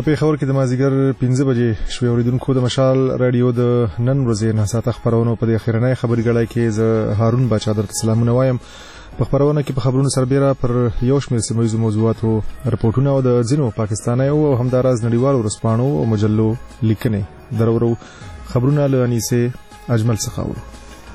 په پیښور کې د مازیګر 15 بجې شوې اوریدونکو د مشال رادیو د نن ورځې نه ساته خبرونه په دې اخیرنۍ خبري غړای کې زه هارون باچا درته سلامونه وایم. په خبرونه کې په خبرونو سربېره پر یو شمېر سیمه موضوعاتو رپورټونه او د ځینو پاکستاني او همداراز نړیوالو ورځپاڼو او مجلو لیکنې درورو خبرونه له انیسه اجمل څخه اورو.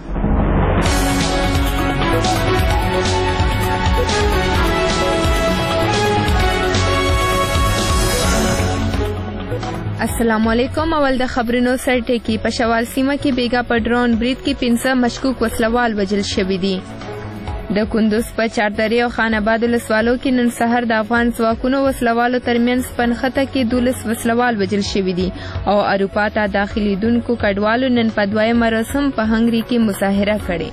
السلام علیکم. اول د خبرونو سرټکی. په شوال سیمه کې بیګا په ډرون برید کې 15 مشکوک وسلوال وژل شوي دي. د کندوز په چاردرې او خان آباد ولسوالو کې نن سحر د افغان ځواکونو وسلوالو ترمنځ پنخته کې 12 وسلوال وژل شوي دي او اروپا ته داخليدونکو کډوالو نن په دویم مراسم په هنګري کې مظاهره کړې.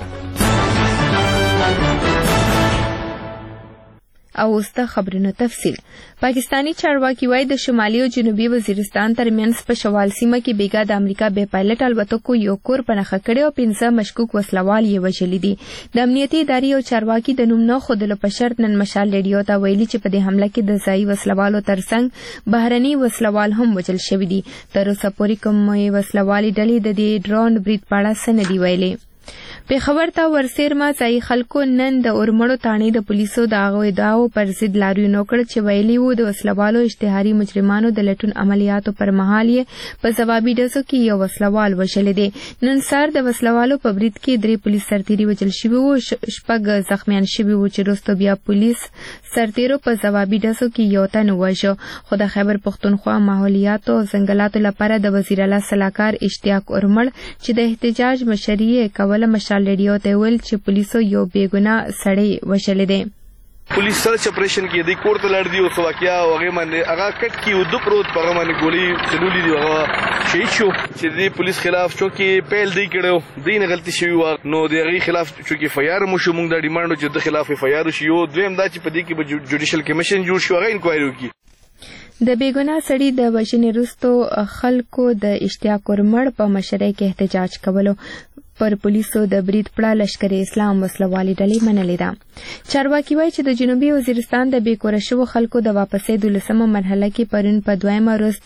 او اوس د خبرونو تفصیل. پاکستانی چارواکي وايي د شمالي او جنوبي وزیرستان ترمنځ په شوال سیمه کې بیګا د امریکا بې پایلټ الوتکو یو کور پنهخه کړی او 15 مشکوک وسلوال یې وژلي دي. د امنیتي ادارې او چارواکي د نوم نه ښودلو په شرط نن مشال ریډیو ته ویلي چې په دې حمله کې د ځایي وسلوالو ترڅنګ بهرني وسلوال هم وژل شوي دي. تر اوسه پورې کومې وسلوالې ډلې د دې ډرون برید په اړه څه نه دي ویلي. پیښور ته ورسېرما ځایي خلکو نن د اورمړو تاڼې د پولیسو د هغو ادعاو پر ضد لاریون وکړ چې ویلي وو د وسلوالو اشتهاري مجرمانو د لټون عملیاتو پر مهال یې په ځوابي ډزو کې یو وسلوال وژلی دی. نن سهار د وسلوالو په برید کې 3 پولیس سرتیري وژل شوي وو، 6 زخمیان شوي وو چې وروسته بیا پولیس سرتیرو په ځوابي ډزو کې یو تن ووژه. خو د خیبر پښتونخوا ماحولیاتو او ځنګلاتو لپاره د وزیر اعلی سلاکار اشتیاق اورمړ چې د احتجاج مشري کوله مشال ریډیو ته ویل چې پولیسو یو بېګناه سړی وژلی دی. پولیس سرچ اپریشن کې د کور ته لړ دی او واقعیا هغه باندې هغه کټ کې د پروت په باندې ګولې چلولې دی هغه شهید شو چې د پولیس خلاف چوکي پیل دی کړو دین غلطي شوی و نو د هغه خلاف چوکي فایار مو شو موږ د ډیماندو چې د خلاف فایار شي یو دویم دا چې په دې کې جوډیشل کمیشن جوړ شو هغه انکوایري وکړي. د بیګناه سړي د وژنې وروسته خلکو د اشتیاق اورمړ په مشرۍ کې احتجاج کولو. پر پولیسو د برید پړه لشکر اسلام وسلوالي ډلې منلې ده. چارواکي وایي چې د جنوبي وزیرستان د بې کوره شوو خلکو د واپسۍ 12مه مرحله کې پرون په دویمه ورځ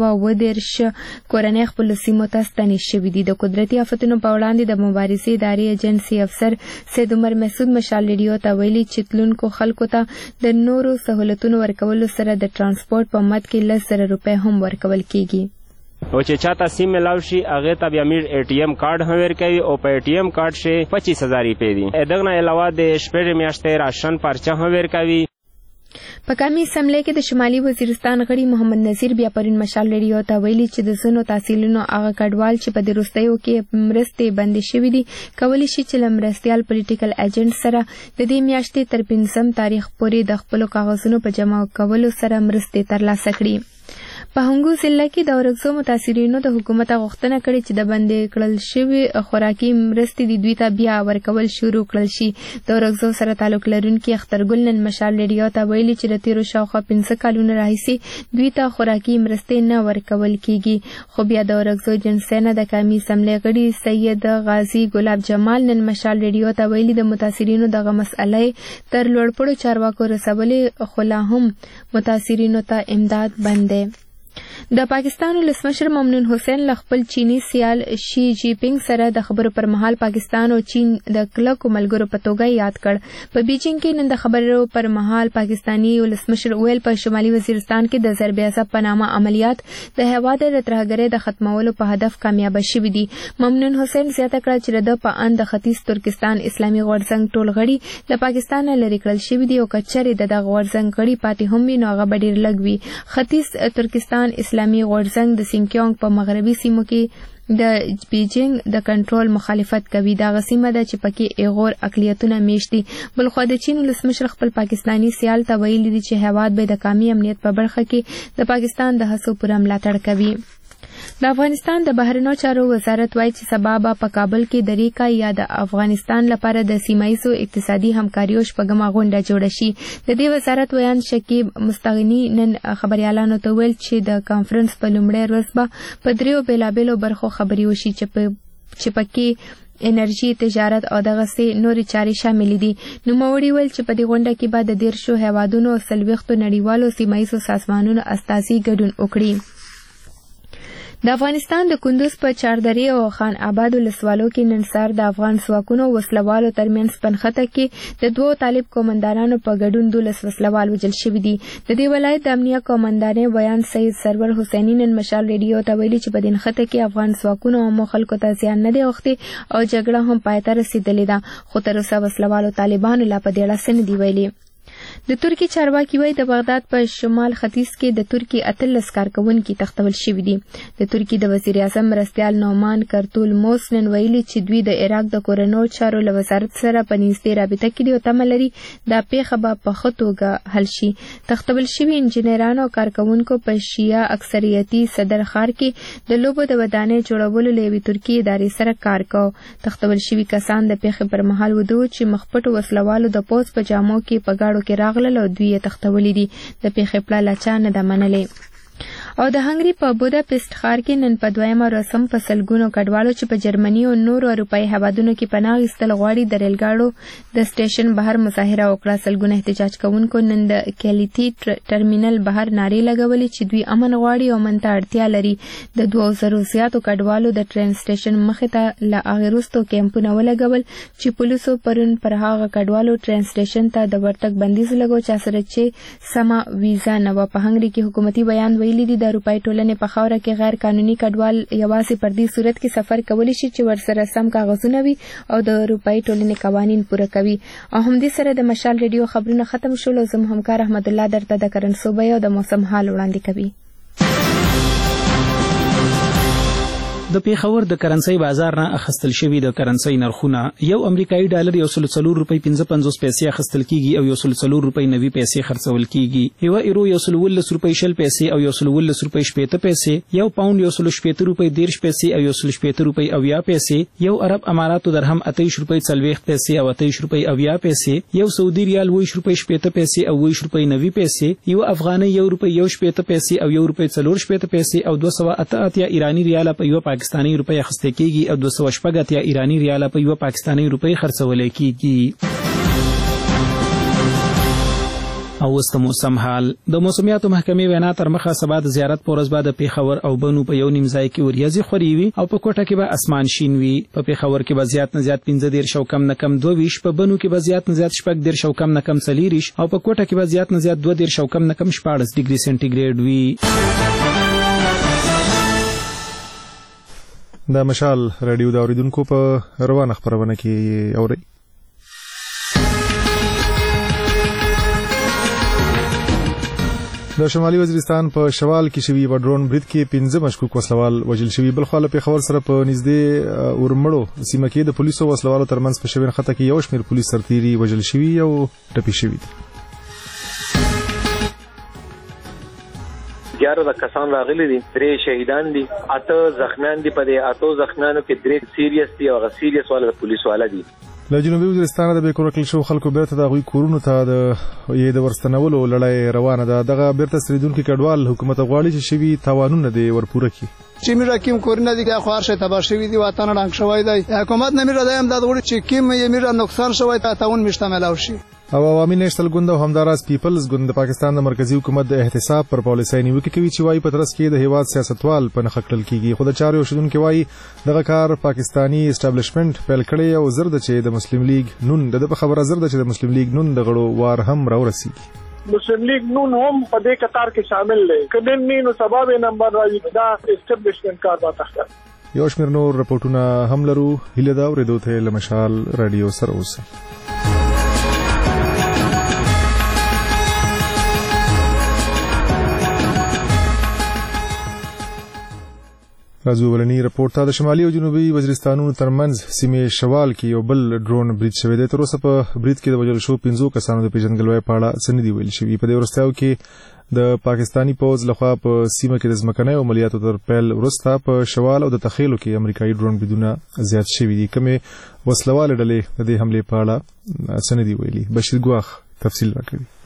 230 کورنۍ خپلو سیمو ته ستنې شوي دي. د قدرتي آفتونو په وړاندې د مبارزې ادارې ایجنسي افسر سید عمر مسعود مشال ریډیو ته ویلي چې تلونکو خلکو ته د نورو سهولتونو ورکولو سره د ترانسپورت په مد کې 10,000 روپۍ هم ورکول کیږي. او چې چاته سیم ملاو شي هغه ته بیا میر ATM کارت هم ورکوي او په ATM کارت شي 25,000 روپۍ دي. دغه نه علاوه د شپږ میاشتې راشن پرچه هم ورکوي. په کمی اسمبلی کې د شمالي وزیرستان غړي محمد نذیر بیا پرون مشال ریډیو ته ویلي چې د ځینو تحصیلونو هغه کډوال چې په دې وروستیو کې مرستې بندې شوي دي کولی شي چې له مرستیال پولیټیکل ایجنټ سره د دې میاشتې تر 15 تاریخ پورې د خپلو کاغذونو په جمع کولو سره مرستې ترلاسه کړي. په هنګو ضلع کې د اورکزو متاثرینو د حکومت غوښتنه کړې چې د بندې کړل شوي خوراکي مرستې د دوی ته بیا ورکول شروع کړل شي. د اورکزو سره تعلق لرونکي اخترګل نن مشال ریډیو ته ویلي چې د تیرو شاوخوا 15 کلونو راهیسې دوی ته خوراکي مرستې نه ورکول کیږي. خو بیا د اورکزو جنسي نه د کمی اسمبلی غړي سید غازی ګلاب جمال نن مشال ریډیو ته ویلي د متاثرینو دغه مسئله تر لوړپوړو چارواکو رسولې خو لا هم متاثرینو ته امداد بند دی. د پاکستان ولسمشر ممنون حسین له خپل چینی سیال شي جی پینګ سره د خبرو پر مهال پاکستان او چین د کلکو ملګرو په توګه یاد کړ. په بیجینګ کې نن د خبرو پر مهال پاکستانی ولسمشر ویل په شمالي وزیرستان کې د ضرب اعصاب په نامه عملیات د هیواد د ترهګرۍ د ختمولو په هدف کامیاب شوي دي. ممنون حسین زیاته کړه چې د په اند ختیځ ترکستان اسلامي غورځنګ ټول غړي د پاکستان لرې کړل شوي دي او کچرې د دغه غورځنګ غړي پاتې هم وي نو هغه به ډېر لږ وي. ختیځ ترکستان اسلامي غورځنګ د سینکیونګ په مغربي سیمو کې د بیجینګ د کنټرول مخالفت کوي. دا غسیمه ده چې پکې ایغور اقلیتونه میشت دي. بلخو د چین ولسمشر خپل پاکستانی سیال ته ویلي دي چې هیواد به د قومي امنیت په برخه کې د پاکستان د هڅو پوره ملاتړ کوي. د افغانستان د بهرنیو چارو وزارت وایي چې سبا به په کابل کې د ریکا یا د افغانستان لپاره د سیمایي اقتصادي همکاریو شپږمه غونډه جوړه شي. د دې وزارت ویان شکیب مستغنی نن خبريالانو ته ویل چې د کانفرنس په لومړۍ ورځ به په 3 بیلابېلو برخو خبري وشي چې پکې انرژي، تجارت او دغه سي نوري چاري شامل دي. نو موري ول چې په دې غونډه کې بعد د 13 هیوادونو او 40 نړیوالو سیمایي سازمانونو استازي ګډون وکړي. د افغانستان د کندوز په چاردرې او خان آباد ولسوالو کې نن سهار د افغان ځواکونو وسلوالو ترمنځ پنخته کې د دوو طالب قومندانانو په ګډون 12 وسلوال وژل شوي دي. د دې ولایت د امنیه قومندانې بیان سید سرور حسیني نن مشال ریډیو ته ویلي چې په دې نښته کې افغان ځواکونو او خلکو ته زیان نه دی اوښتی او جګړه هم پای ته رسېدلې ده، خو تر اوسه وسلوالو طالبانو لا په دې اړه څه نه دي ویلي. د ترکی چارواکي وایي د بغداد په شمال ختیځ کې د ترکی 18 کارکونکي تختول شوي دي. د ترکی د وزیر اعظم مرستیال نومان کرتول موس نن ویلي چې دوی د عراق د کورنو چارو له وزارت سره په نږدې رابطه کې دي او تمه لري دا پیښه به په ښه توګه حل شي. تختول شوي انجینرانو او کارکونکو په شیعه اکثریتي صدر ښار کې د لوبو د ودانۍ جوړولو له یوې ترکي ادارې سره کار کوي. تختول شوي کسان د پیښې پر مهال وده چې مخپټو وسلوالو د پوځ په جامو کې په ګاډو کې راغلل او دوی یې تختولي دي. د پیښې پړه لا چا نه ده منلې. او د هنګري په بوداپست ښار کې نن په 2م ورځ په سلګونو کډوالو چې په جرمني او نورو اروپایي هیوادونو کې پناه اخیستل غواړي د ریل ګاډو د سټیشن بهر مظاهره وکړه. سلګونه احتجاج کوونکو نن د کلیتي ټرمینل بهر نارې لګولې چې دوی امن غواړي او امن ته اړتیا لري. د 2000 زیاتو کډوالو د ټرین سټیشن مخې ته له هغې وروسته کیمپونه ولګول چې پولیسو پرون پر هغه کډوالو ټرین سټیشن ته د ورتګ بندیز لګو چا سره چې سمه ویزا نه وه. په هنګري کې حکومتي بیان ویلي دي د اروپایي ټولنې په خاوره کې غیر قانوني کډوال یوازې پر دې صورت کې سفر کولی شي چې ورسره سم کاغذونه وي او د اروپایي ټولنې قوانین پوره کوي. او همدې سره د مشال ریډیو خبرونه ختم شول او زموږ همکار احمد الله درته د کرنسوبۍ او د موسم حال وړاندې کوي. د پیښور د کرنسي بازار نه اخستل شوی د کرنسي نرخونه یو امریکایي ډالر 104 روپۍ 55 پیسې اخستل کیږي او 104 روپۍ 90 پیسې خرڅول کیږي. یو ایرو 110 روپۍ 60 پیسې او 110 روپۍ 70 پیسې، یو پاوند 170 روپۍ 10 پیسې او 170 روپۍ 80 پیسې، یو عرب اماراتو درهم 28 روپۍ 40 پیسې او 28 روپۍ 80 پیسې، یو سعودي ریال 20 روپۍ 70 پیسې او 20 روپۍ 90 پیسې، یو افغاني 1 روپۍ 70 پیسې او 1 روپۍ 40 پیسې او 288 ایرانی ریال په یو پاکستانی روپۍ اخیستل کیږي او 280 ایرانی ریال په یو پاکستانی روپۍ خرڅول کیږي. او وست موسم حال د موسمیاتو محکمې وینا تر مخه سبا د زیارت پورز بعد پیښور او بنو په یو نیم ځای کې وریځي خوري او په کوټه کې به اسمان شین وي. په پیښور کې به زیات نه زیات 15 کم نه کم 22، په بنو کې به زیات نه زیات 14 کم نه کم 40 او په کوټه کې به زیات نه زیات 22 کم نه کم 14 ډیګري سنټیګریډ وي. د مشال رادیو د اوریدونکو په روانه خبرونه کې اوري. د شمالي وزیرستان په شوال کې شوی په ډرون برید کې 15 مشکوک وسلوال وژل شوي. بل خو له پیښور سره په نږدې اورمړو سیمه کې د پولیسو وسلوالو ترمنځ په شوین خطه کې یو شمېر پولیس سرتیري وژل شوي او ټپي شوي دي. 11 کسان راغلي دي، 3 شهیدان دي، 8 زخمیان دي. په دې 8 زخمیانو کې 3 سیریس دي او سیریس والا پولیس والا دي. له جنوبي وزیرستان د بیکور کل شو خلکو بیرته د غوي کورونو ته د ورستنولو لړۍ روانه ده. دغه بیرته ستریدونکو کډوال حکومت غواړي چې شوی تاوانونه دی ورپوره کړي. چې میرا کیم کورونه دي که خوار شي تبا شوی دي وطن رنګ شوی دی. حکومت نه میرا دایم د وړي چې کیم یې میرا نقصان شوی ته تاون مشتمل شي. او عوامي نېشنل ګوند او همداراز پیپلز ګوند د پاکستان د مرکزی حکومت د احتساب پر پالیسۍ نیوکه کوي چې وايي په ترڅ کې د هیواد سیاستوال په نخ کړل کیږي. خو د چارو شودونکو وايي دغه کار پاکستانی اسټابلیشمنت پیل کړي او زرد چې د مسلم لیگ نون د خبره زرد چې د مسلم لیگ نون د غړو وار هم راورسیږي. مسلم لیگ نون هم په دې قطار کې شامل دی. کله نینو سبب نمبر راځي دا اسټابلیشمنت کار باته. یو شمېر نور رپورټونه هم لرو. هیله دا ورېدو ته لمشال رادیو سره اوسه. راځو ولني رپورټ ته. د شمالي او جنوبي وزیرستانونو ترمنځ سیمې شوال کې یو بل ډرون برید شوی دی. تر اوسه په برید کې د وژل شو 15 کسانو د پیژندګلوۍ په اړه څه نه دي ویل شوي. په دې وروستیو کې د پاکستانی پوځ لخوا په سیمه کې د ځمکنیو عملیاتو تر پیل وروسته په شوال او د تخیلو کې امریکایي ډرون بریدونه زیات شوي دي. کومې وسلوالې ډلې د دې حملې په اړه څه نه دي ویلي. بشیر ګواخ تفصیل راکوي.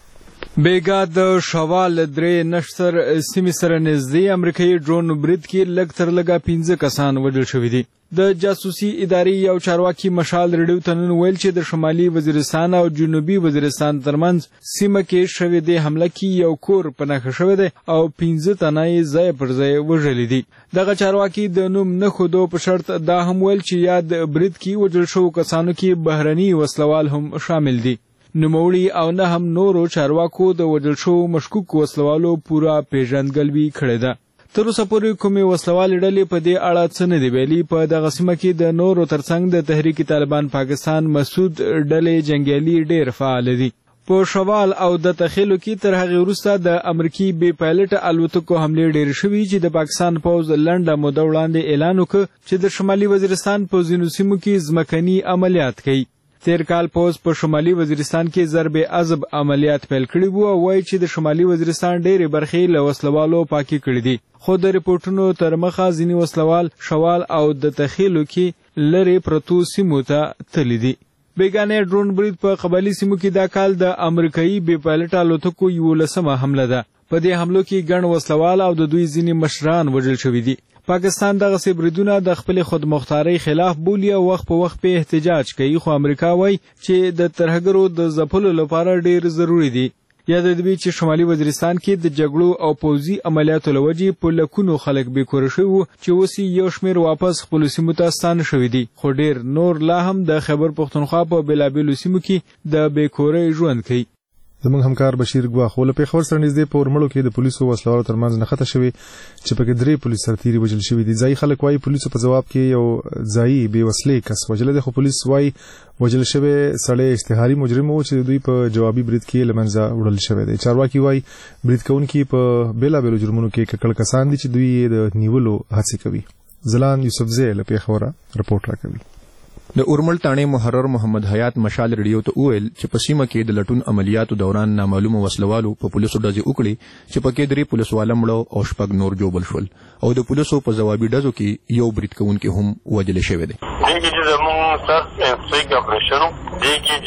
بیګا د شوال درې نشتر سیمې سره نږدې امریکایي ډرون برید کې لږ تر لږه 15 کسان وژل شوي دي. د جاسوسي ادارې یو چارواکي مشال ریډیو ته نن ویل چې د شمالي وزیرستان او جنوبي وزیرستان ترمنځ سیمه کې شوې د حمله کې یو کور په نښه شوی دی او 15 تنه یې ځای پر ځای وژلي دي. دغه چارواکي د نوم نه ښودو په شرط دا هم ویل چې یاد برید کې وژل شوو کسانو کې بهرني وسلوال هم شامل دي. نوموړي او نه هم نورو چارواکو د وژل شوو مشکوک وسلوالو پوره پیژندګلوي کړې ده. تر اوسه پورې کومې وسلوالې ډلې په دې اړه څه نه دي ویلي. په دغه سیمه کې د نورو ترڅنګ د تحریک طالبان پاکستان مسعود ډلې جنګیالي ډېر فعال دي. په شوال او د تخیلو کې تر هغې وروسته د امریکي بې پایلټ الوتکو حملې ډېرې شوي چې د پاکستان پوځ لنډه موده وړاندې اعلان وکړ چې د شمالي وزیرستان په ځینو سیمو کې ځمکني عملیات کوي. تیر کال پوز په شمالي وزیرستان کې ضرب عذب عملیات پیل کړي وو او وایي چې د شمالي وزیرستان ډېرې برخې له وسلوالو پاکي کړي دي. خو د ریپورټونو تر مخه ځینې وسلوال شوال او د تخیلو کې لرې پرتو سیمو ته تللي دي. بیګانه ډرون برید په قبایلي سیمو کې دا کال د امریکایي بې پایلټ الوتکو 11مه حمله ده. په دې حملو کې ګڼ وسلوال او د دوی ځینې مشران وژل شوي دي. پاکستان دغه بریدونه د خپل خودمختارۍ خلاف بولي او وخت په وخت په احتجاج کوي. خو امریکا وایي چې د ترهګرو د ځپلو لپاره ډیر ضروری دي. یاد دې چې شمالي وزیرستان کې د جګړو او پوځي عملیاتو لوجې په لکونو خلک بیکور شوي وو چې اوس یو شمېر واپس خپل سیمو ته ستانه شوي دي. خو ډیر نور لا هم د خیبر پښتونخوا په بېلابېلو سیمو کې د بیکورۍ ژوند کوي. زموږ همکار بشیر ګواخ له پیښور سره نږدې په ورمړو کې د پولیسو وسلوالو ترمنځ نښته شوې چې پکې 3 پولیس سرتیري وژل شوي دي. ځایي خلک وایي پولیسو په ځواب کې یو ځایي بې وسلې کس وژلی دی. خو پولیس وایي وژل شوی سړی اشتهاري مجرم و چې دوی په جوابي برید کې له منځه وړل شوی دی. چارواکي وایي برید کوونکي په بېلابېلو جرمونو کې ککړ کسان دي چې دوی یې د نیولو هڅې کوي. زلان یوسفزی له پیښوره رپورټ راکوي. د اورمل تانه محرر محمد حیات مشال ریډیو ته وویل چې په سیمه کې د لټون عملیاتو دوران نامعلومه وسلوالو په پولیسو ډزې وکړې چې پکې 3 پولیسوال مړه او 6 نور جوبل شول او د پولیسو په جوابي ډزو کې یو برید کوونکی هم وژل شوی دی. دغه چې زموږ سر انسټریک اپریشن دغه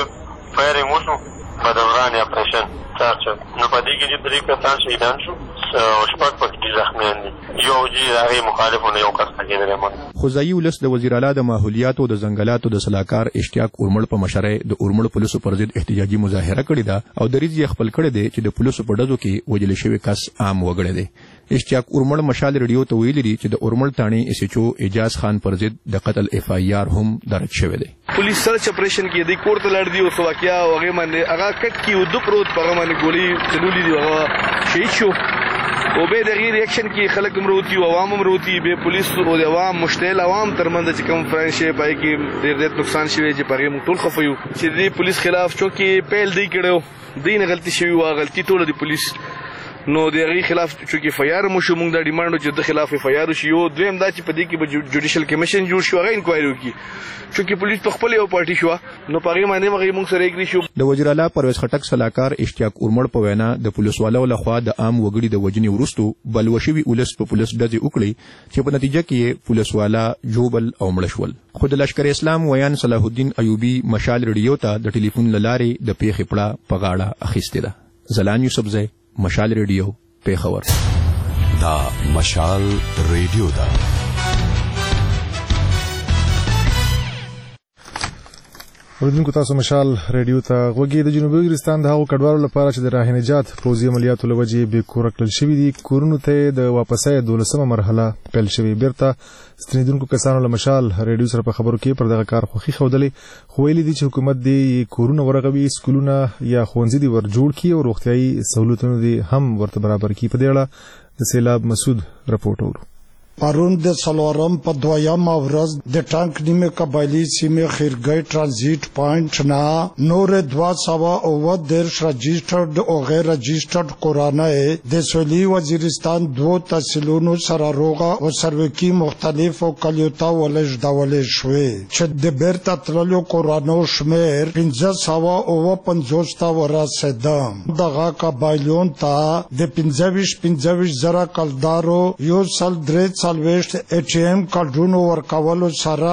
چې فایرینګ وشو په دوران اپریشن تاسو نو په دې کې چې 3 کسان شهیدان شو او 6 پکې زخمیان دي. یو چې هغه مخالفونه یو کس کېدل. خوځایي ولس د وزیر اعلی د ماحولیات او د ځنګلاتو د سلاکار اشتیاق اورمل په مشرۍ د اورمل پولیسو پر ضد احتجاجي مظاهره کړې ده او دریځ یې خپل کړی دی چې د پولیسو په ډزو کې وژل شوی کس عام وګړی دی. اشتیاق اورمل مشال ریډیو ته ویلي چې د اورمل تانه اس ایچ او اجاز خان پر ضد د قتل اف آی آر هم درج شوی دی. پولیس سرچ اپریشن کې د کوړه لړ دی او سواکیا او هغه باندې هغه کټ کې ودو پروت په باندې ګولې چلولې دی هغه شهید شو. او به د غیر اکشن کې خلک مروتی او عوام مروتی به پولیس او د عوام مشتعل عوام ترمنځ چې کوم فرانشې پای کې ډېر ډېر نقصان شوی چې پاره موږ ټول خفیو چې د پولیس خلاف چوکي پیل دی کړو دین غلطي شوی او غلطي ټول د پولیس نو د غیر خلاف چوکي فیار مو شو موږ د ډیماند چې د خلاف فیار شي یو دویم دا چې په دې کې به جوډیشل کمیشن جوړ شو هغه انکوایري وکړي چونکی پولیس په خپل یو پارټي شو نو پاره باندې موږ سره اګری شو. د وزیر اعلی پرویز خټک سلاکار اشتیاق اورمل په وینا د پولیس والو لخوا د عام وګړي د وجنې ورستو بلوشوي ولس په پولیس ډزې وکړي چې په نتیجه کې پولیس والا جوبل او مړ شول. خو د لشکر اسلام ویان صلاح الدین ایوبی مشال ریډیو ته د ټلیفون لارې د پیښې پړه په غاړه اخیسته ده. زلان یوسفزی مشال ریډیو پیښور. دا مشال ریډیو ده. ورودونکو تاسو مشال ریډیو ته غوږی. د جنوبي وزیرستان د هغو کډوالو لپاره چې د راه نجات پوځي عملیاتو لوجې به کور کړل شوی دي کورونو ته د واپسۍ 12مه مرحله پیل شوی. بیرته ستنیدونکو کسانو له مشال ریډیو سره په خبرو کې پر دغه کار خوښي ښودلې خو ویلي دي چې حکومت دې کورونه ورغوي سکولونه یا ښوونځي دې ور جوړ کړي او روغتیايي سہولتونه دې هم ورته برابر کړي. په دې اړه د سیلاب مسعود رپورټ ورو. پرون د څلورم په دویمه ورځ د ټانک نیمه قبایلی سیمې خیرګۍ ترانزیت پوینټ نه نور 210 رجسټرډ او غیر رجسټرډ کورانه د سویلي وزیرستان 2 تحصیلونو سره روغه او سروکی مختلفو کلیوتا ولش ډول شوي چې د بیرته تللو کورانو شمیر 1550 تا ورسېده. دغه قبایلون ته د 25 زره کلدارو یو سل 3 سلويشت ATM کارډونو ورکولو سره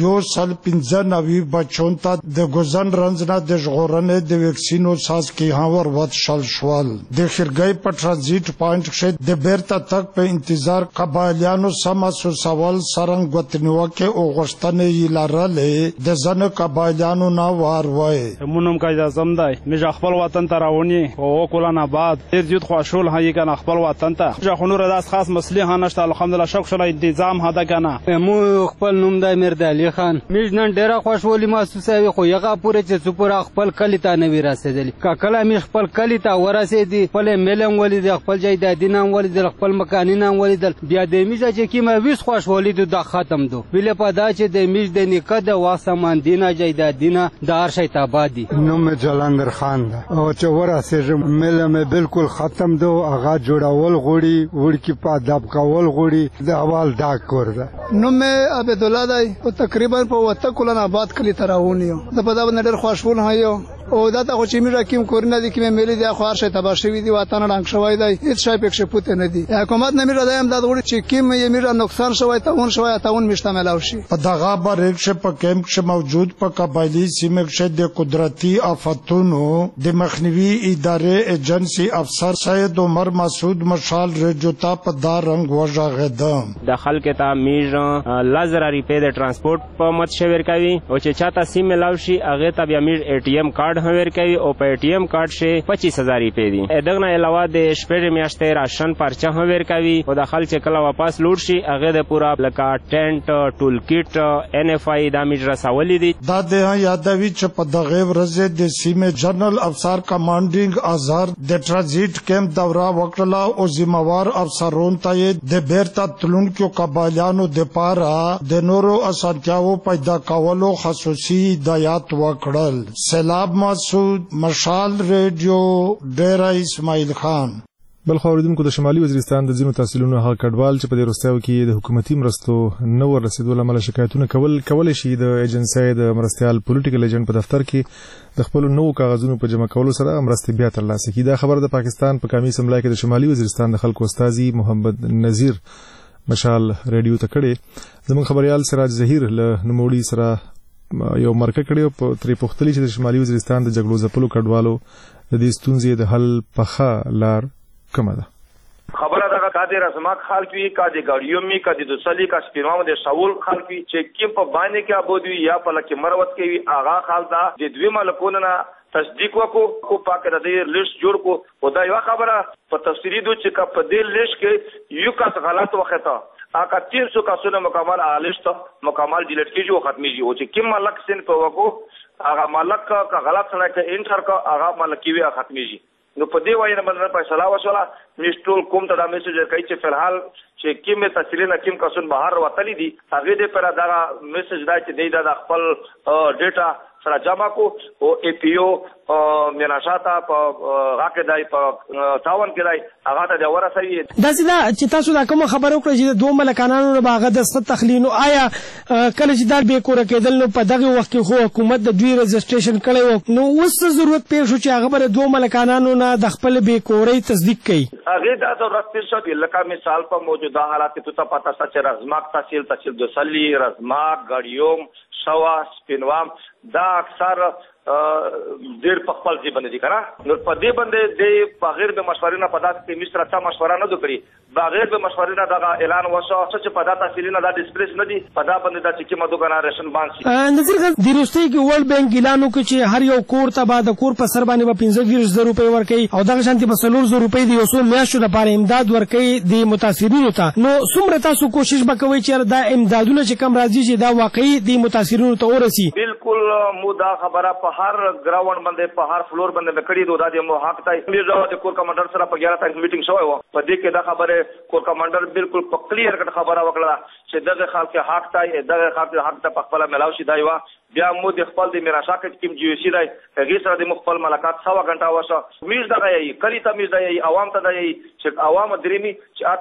195 بچون ته د ګوزن رنځ نه د ژغورنې د ویکسینو ساز کې هاور ود شل شول د خیرګي په ترانزیت پوینټ کې د بیرته تک په انتظار قبایلیانو سماسو سوال سرنګ وطنوکه او غشتنې لارلې د ځنه قبایلیانو نه وار وای مونږ کا اعظم دی مې خپل وطن ته راونی او کولان آباد ډیر زیات خوشحال هي کنه خپل وطن ته ځخونو راس خاص مسلې هانشت الحمدلله شکر انتظام هدا کنه مو خپل نوم د امیر علي خان مې نن ډیره خوشحالي محسوسوي خو یغه پوره چې څوپره خپل کلی ته نوی رسیدلی کله مې خپل کلی ته ورسېدی خپل ملم ولید خپل جایدادینه ولید خپل مکانینه ولید بیا د میزه چې کیمه ویس خوشحالي د ختم دو بل په دا چې د میز د نیکه د واسمان دینه جایدادینه د هر شي تابادي نوم جلندر خان ده او چې ورسېږم ملم بالکل ختم دو هغه جوړول غوړي ورکی په ادب کول غوړي د اول دا کور ده نوم عبد الله دی او تقریبا په وته کولن آباد کلی تراونیو د په دا باندې ډېر خوشحال هيو او دا ته چې میرا کیم کورنه دي کې ملي د خو هرشه تبا شوی دی وطن رنګ شوی دی هیڅ شای پکښه پوت نه دی حکومت نه میرا دایم دا وړي چې کیم یې میرا نقصان شوی ته اون شوی ته اون مشتمل او شي په دغه برېښه په کیمپ کې موجود په قبایلی سیمه کې د قدرتي آفتونو د مخنیوي ادارې ایجنسی افسر سید عمر مسعود مشال رجوتا په دا رنګ وژغدم د خلک ته میژ لازر ریپې د ترانسپورت په مت شویر کوي او چې چاته سیم ملاوي هغه ته بیا میژ ATM کارت هویر کوي او په ATM کارت شه 25000 روپے دي دغه علاوه د شپږ میاشتې راشن پرچه هویر کوي او د خلک کله واپس لوټ شي هغه د پورا لکه ټینټ ټول کیټ NFI د میژ رسولې دي دا د یادوي چې په دغه ورځ د سیمه جنرال افسر کمانډینګ آزار د ترانزیت کیمپ دوره وکړه او ذمہوار افسرون ته د بیرته تلونکو قبایلیانو د پاره د نورو اسانتیاو پیدا کولو خصوصي هدایت وکړل سیلاب مسعود مشال ریډیو ډیرا اسماعیل خان بل خو اوریدونکو د شمالي وزیرستان د ځینو تحصیلونو هغه کډوال چې په دې وروستیو کې د حکومتي مرستو نه ورسېدو له امله شکایتونه کول شي د ایجنسۍ د مرستيال پولیټیکل ایجنټ په دفتر کې د خپل نوو کاغذونو په جمع کولو سره مرستې بیا ترلاسه کړي دا خبر د پاکستان په قومي اسمبلی کې د شمالي وزیرستان د خلکو استاذي محمد نذیر مشال ریډیو ته کړي زموږ خبريال سراج ظهیر له نوموړي سره یو مرکه کړي په تری پختلی چې د شمالي وزیرستان د جګړو ځپلو کډوالو د دې ستونزې د حل پخه لار کومه ده خبره دا کاده رسمات خلک وی کاده ګاډیو می کاده د سلی کا سپینو د شاول خلک وی چې کیم په باندې کې ابودوی یا په لکه مروت کې وی اغا خالدا د دوی ملکونو نه تصدیق وکړو او پاک د دې لیست جوړ کو او دا یو خبره په تفصیلی دوه چې په دې لیست کې یو کس غلط وخته اګه 300 کسونه مکمل آلیست مکمل ډیلیټ کیږي او ختميږي او چې کوم ملک سن په وکړو هغه ملک کا غلط سره کې انټر کا هغه ملک وی ختميږي نو په دې وایي نه باندې فیصله وشوله مشټول کوم ته دا میسج کوي چې فلحال چې کیمه تحصیلونه کیم کسون بهر وتلی دي هغه دې پر دا میسج دا چې د خپل ډیټا سره جمع کو او APO مناشاته په راکې دای په تاون کې دای هغه ته د ورسوي دا چې تاسو دا کوم خبرو کړی چې دوه ملکانانو نه باغه د ست تخلینو آیا کله چې دار به کور کېدل نو په دغه وخت کې خو حکومت د دوی رجسټریشن کړي نو اوس ضرورت پېښ شو چې هغه بر دوه ملکانانو نه د خپل به کورې تصدیق کړي هغه دا ضرورت پېښ شو لکه مثال په موجوده حالات ته پتا چې رزماک تحصیل د سلی رزماک غړیوم شوا سپینوام دا اکثر ډیر په خپل ځای باندې کړه نو په دې باندې د بغیر د مشورې نه پدات کې مصر ته مشوره نه دوکړي بغیر د مشورې نه دا اعلان وشو چې پدات تحصیل نه دا ډیسپلیس نه دي پدا باندې دا چې کومه دوګانا ریشن باندې نظر د روستي کې ورلد بانک اعلان وکړي چې هر یو کور ته بعد کور په سر باندې 15000 روپۍ ورکړي او دغه شانتي په 300 روپۍ د وسو میاشتو لپاره امداد ورکړي د متاثرینو ته نو څومره تاسو کوشش وکوي چې دا امدادونه چې کم راځي چې دا واقعي د متاثرینو ته ورسي بالکل مو دا خبره په هر ګراوند باندې په هر فلور باندې کړي دوه د مو حق ته میرزا د کور کمانډر سره په 11 تاریخ میټینګ شوی و په دې کې دا خبره کور کمانډر بالکل په کلیر کټ خبره وکړه چې دغه خلک حق ته دغه خلک حق ته په خپل ملاو شي دا بیا مو د خپل د میراشاکت کیم جیوسی دی هغه سره د مخفل ملکات 100 غنټه وشه میز دغه یی کلی ته میز دی عوام ته دی چې عوام درېمی چې آتا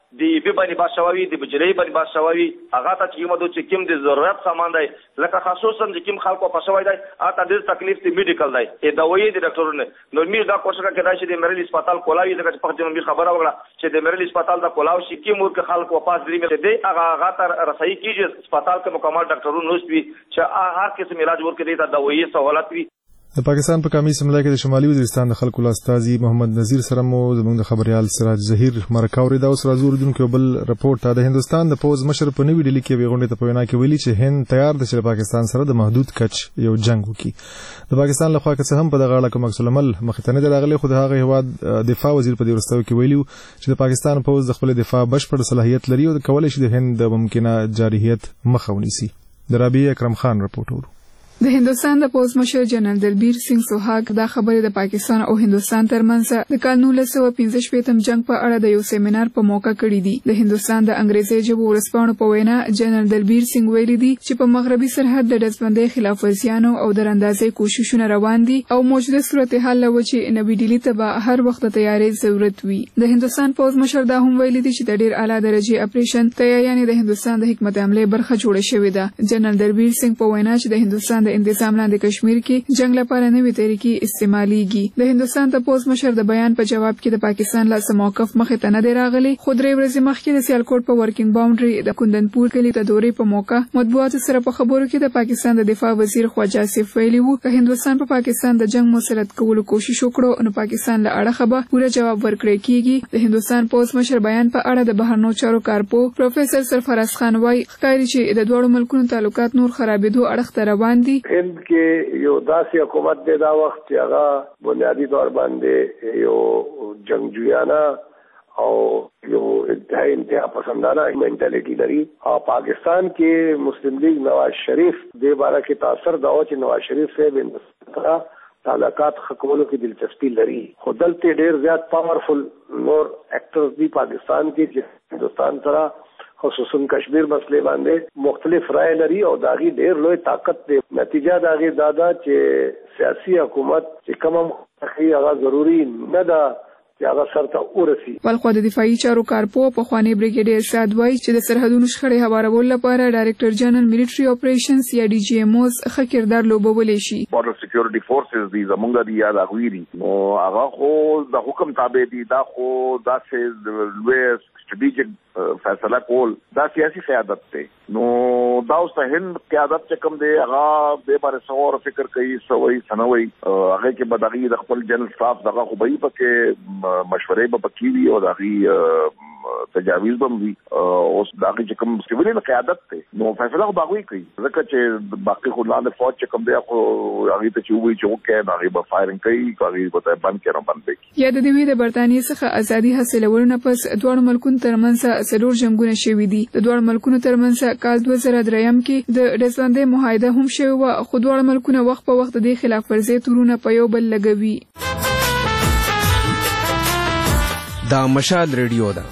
دی به باندې باشوي د بجلی باندې باشوي هغه ته چې موږ چې کوم د ضرورت سامان دی لکه خصوصا چې کوم خلکو په شوي دی اته د تکلیف دی میډیکل دی د دوايي د ډاکټرونو نو میر دا کوشش کوي چې د مریل هسپتال کولاوي دغه په جنوبي خبره وکړه چې د مریل هسپتال د کولاو شي کې مور کې خلکو په پاس درې دی هغه تر رسایي کیږي هسپتال کې مکمل ډاکټرونو نوښتوي چې هر قسم علاج ورکړي د دوايي سہولت وي د پاکستان په کامی سملای کې د شمالي وزیرستان د خلکو لاستازي محمد نذیر سره مو زموږ د خبريال سراج ظهیر مرکاوري دا اوس راځو دونکو بل رپورت ته د هندستان د پوز مشر په نوې ډیلی کې ویغونډه ته پوینا کې ویلي چې هند تیار دی چې پاکستان سره د محدود کچ یو جنگ وکړي د پاکستان له خوا که هم په دغه اړه کوم عکس العمل مخ ته نه راغلي خو د هغه هواد دفاع وزیر په دې ورستو کې ویلي چې د پاکستان پوز د خپل دفاع بشپړ صلاحیت لري او کولای شي د هند د ممکنه جارحیت مخه ونیسي د رابعه اکرم خان رپورټ د هندستان د پوز مشر جنرال دلبیر سنگ سوهاگ دا خبره د پاکستان او هندستان ترمنځ د کال 1915 جنگ په اړه د یو سیمینار په موقع کړی دی د هندستان د انګریزي ژبو ورسپانو په وینا جنرال دلبیر سنگ ویلي دی چې په مغربي سرحد د دزبندۍ خلاف ورزیانو او د اندازې کوششونه روان دي او موجوده صورتحال لوچې نوې ډیلی ته به هر وخت تیارې ضرورت وي د هندستان پوز مشر دا هم ویلي دی چې د ډیر اعلی درجه اپریشن تیاریانې د هندستان د حکمت عملی برخه جوړه شوې ده جنرال دلبیر سنگ په وینا چې د هندستان د انتظام لاندې کشمیر کې جنگ لپاره نوې طریقې استعماليږي د هندستان د پوز مشر د بیان په جواب کې د پاکستان له موقف مخې ته نه دی راغلی خو درې ورځې مخکې د سیالکوټ په ورکینګ باونډري د کندنپور کلی ته دورې په موقع مطبوعاتو سره په خبرو کې د پاکستان د دفاع وزیر خواجه آصف ویلي وو چې هندستان په پاکستان د جنگ مسلط کولو کوشش وکړو نو پاکستان له اړخه به پوره جواب ورکړي کیږي د هندستان پوز مشر بیان په اړه د بهرنیو چارو کارپو پروفیسور سرفراز خان وايي ښکاري چې د دوه ملکونو تعلقات نور خرابېدو اړخ ته روان دي هند کې یو داسې حکومت دی دا وخت چې هغه بنیادی طور باندې یو جنگجویانه او یو انتها پسندانه مینټالیټي لري او پاکستان کې مسلم لیگ نواز شریف د باره کې تاثر دا و چې نواز شریف صاحب هندستان تعلقات خکولو کې دلچسپي لري خو دلته ډیر زیات پاورفل نور اکټرز دی پاکستان کې چې هندستان سره خصوصا کشمیر مسئله باندې مختلف رائے لري او داغي ډیر لوی طاقت دی نتیجه داغي دادا چې سیاسي حکومت چې کوم هغه ضروری نه ده چې هغه سرته ورسي ولخوا د دفاعي چارو کارپو په خوانی بریګیډیر سعد وایي چې د سرحدونو شخړې هوارولو لپاره ډایریکټر جنرال میلیټري اپریشنز یا ډي جی ام اوز ښه کردار لوبولی شي بارډر سکیورټي فورسز دي زمونږ دي یا د غویری نو هغه خو د حکم تابع دي دا خو داسې لوی استراتیجیک فیصله کول دا سیاسي قیادت ته نو دا اوس هند قیادت چې کوم دی هغه به بار څور فکر کوي سوي سنوي هغه کې بدغي د خپل جنرال سټاف دغه خو به پکې مشورې به پکې وي او دغه تجاویز به وي اوس دغه چې کوم سیویل قیادت ته نو فیصله خو باغوي کوي ځکه چې باقي خو لاندې فوج چې کوم دی خو هغه ته چې وي چې وکړي هغه به فایرینګ کوي هغه به بند کړي بند کوي یا د دوی د برتانیې څخه ازادي حاصلولو نه پس دوه ملکونو ترمنځ څلور جنگونه شوي دي د دوه ملکونو ترمنځ کال 2003 کې د ډزبندۍ معاهده هم شوی و خو دوه ملکونه وخت په وخت د خلاف ورزي تورونه په یو بل لګوي دا مشال ریډیو ده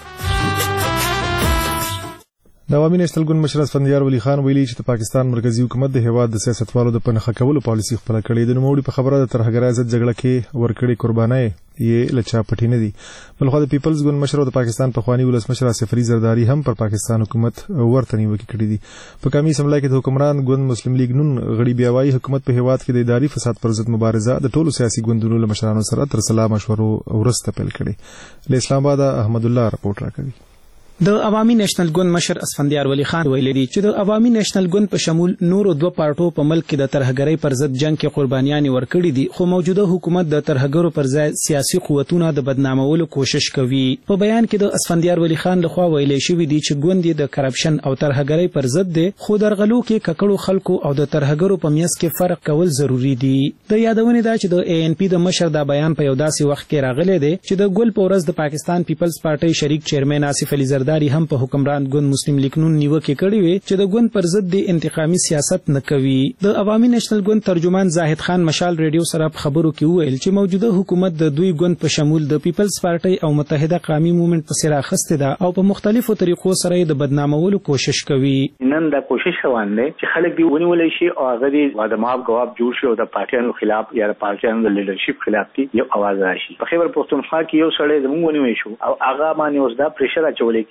د عوامي نېشنل ګوند مشر اسفندیار ولی خان ویلي چې د پاکستان مرکزی حکومت د هیواد د سیاستوالو د پنهخه کولو پالیسي خپل کړې د نوموړي په خبره د ترهګرۍ ضد جګړه کې ورکړې قربانۍ یې لچا پټې نه دي بلخو د پیپلز ګوند مشر او د پاکستان په خواني ولسمشر آصف علي زرداری هم پر پاکستان حکومت ورته نیوکې کړې دي په کامی سملای کې د حکمران ګوند مسلم لیگ نون غړي بیا وايي حکومت په هیواد کې د اداري فساد پر ضد مبارزه د ټولو سیاسي ګوندونو له مشرانو سره تر سلا مشورو ورسته پیل کړي له اسلام آباد احمد الله رپورټ راکوي د عوامي نېشنل ګوند مشر اسفندیار ولی خان ویلي دي چې د عوامي نېشنل ګوند په شمول نورو دوه پارټو په ملک کې د ترهګرۍ پر ضد جنگ کې قربانیان ورکړي دي خو موجوده حکومت د ترهګرو پر ځای سیاسي قوتونه د بدنامولو کوشش کوي په بیان کې د اسفندیار ولی خان لخوا ویلي شوی دي چې ګوند د کرپشن او ترهګرۍ پر ضد دي خو درغلو کې ککړو خلکو او د ترهګرو په میاس کې فرق کول ضروری دي د یادونه ده چې د اے ان پی د مشر دا بیان په یو داسې وخت کې راغلی دی چې د ګل په ورځ د پاکستان پیپلز پارټي شریک چیرمن آصف علي زرداری هم په حکمران ګوند مسلم لیگ نون نیوکې کړې وي چې د ګوند پر ضد د انتقامي سیاست نه کوي د عوامي نېشنل ګوند ترجمان زاهد خان مشال ریډیو سره په خبرو کې وویل چې موجوده حکومت د دوی ګوند په شمول د پیپلز پارټي او متحده قومي موومېنټ په سر اخیسته ده او په مختلفو طریقو سره د بدنامولو کوشش کوي نن دا کوشش روان دی چې خلک دی ونیول شي او هغه دی وادماب جواب جوړ شي او د پارټیانو خلاف یا د پارټیانو د لیډرشپ خلاف دی یو आवाज راشي په خیبر پښتونخوا کې یو سړی زموږ ونیول شو او هغه باندې اوس دا پریشر اچول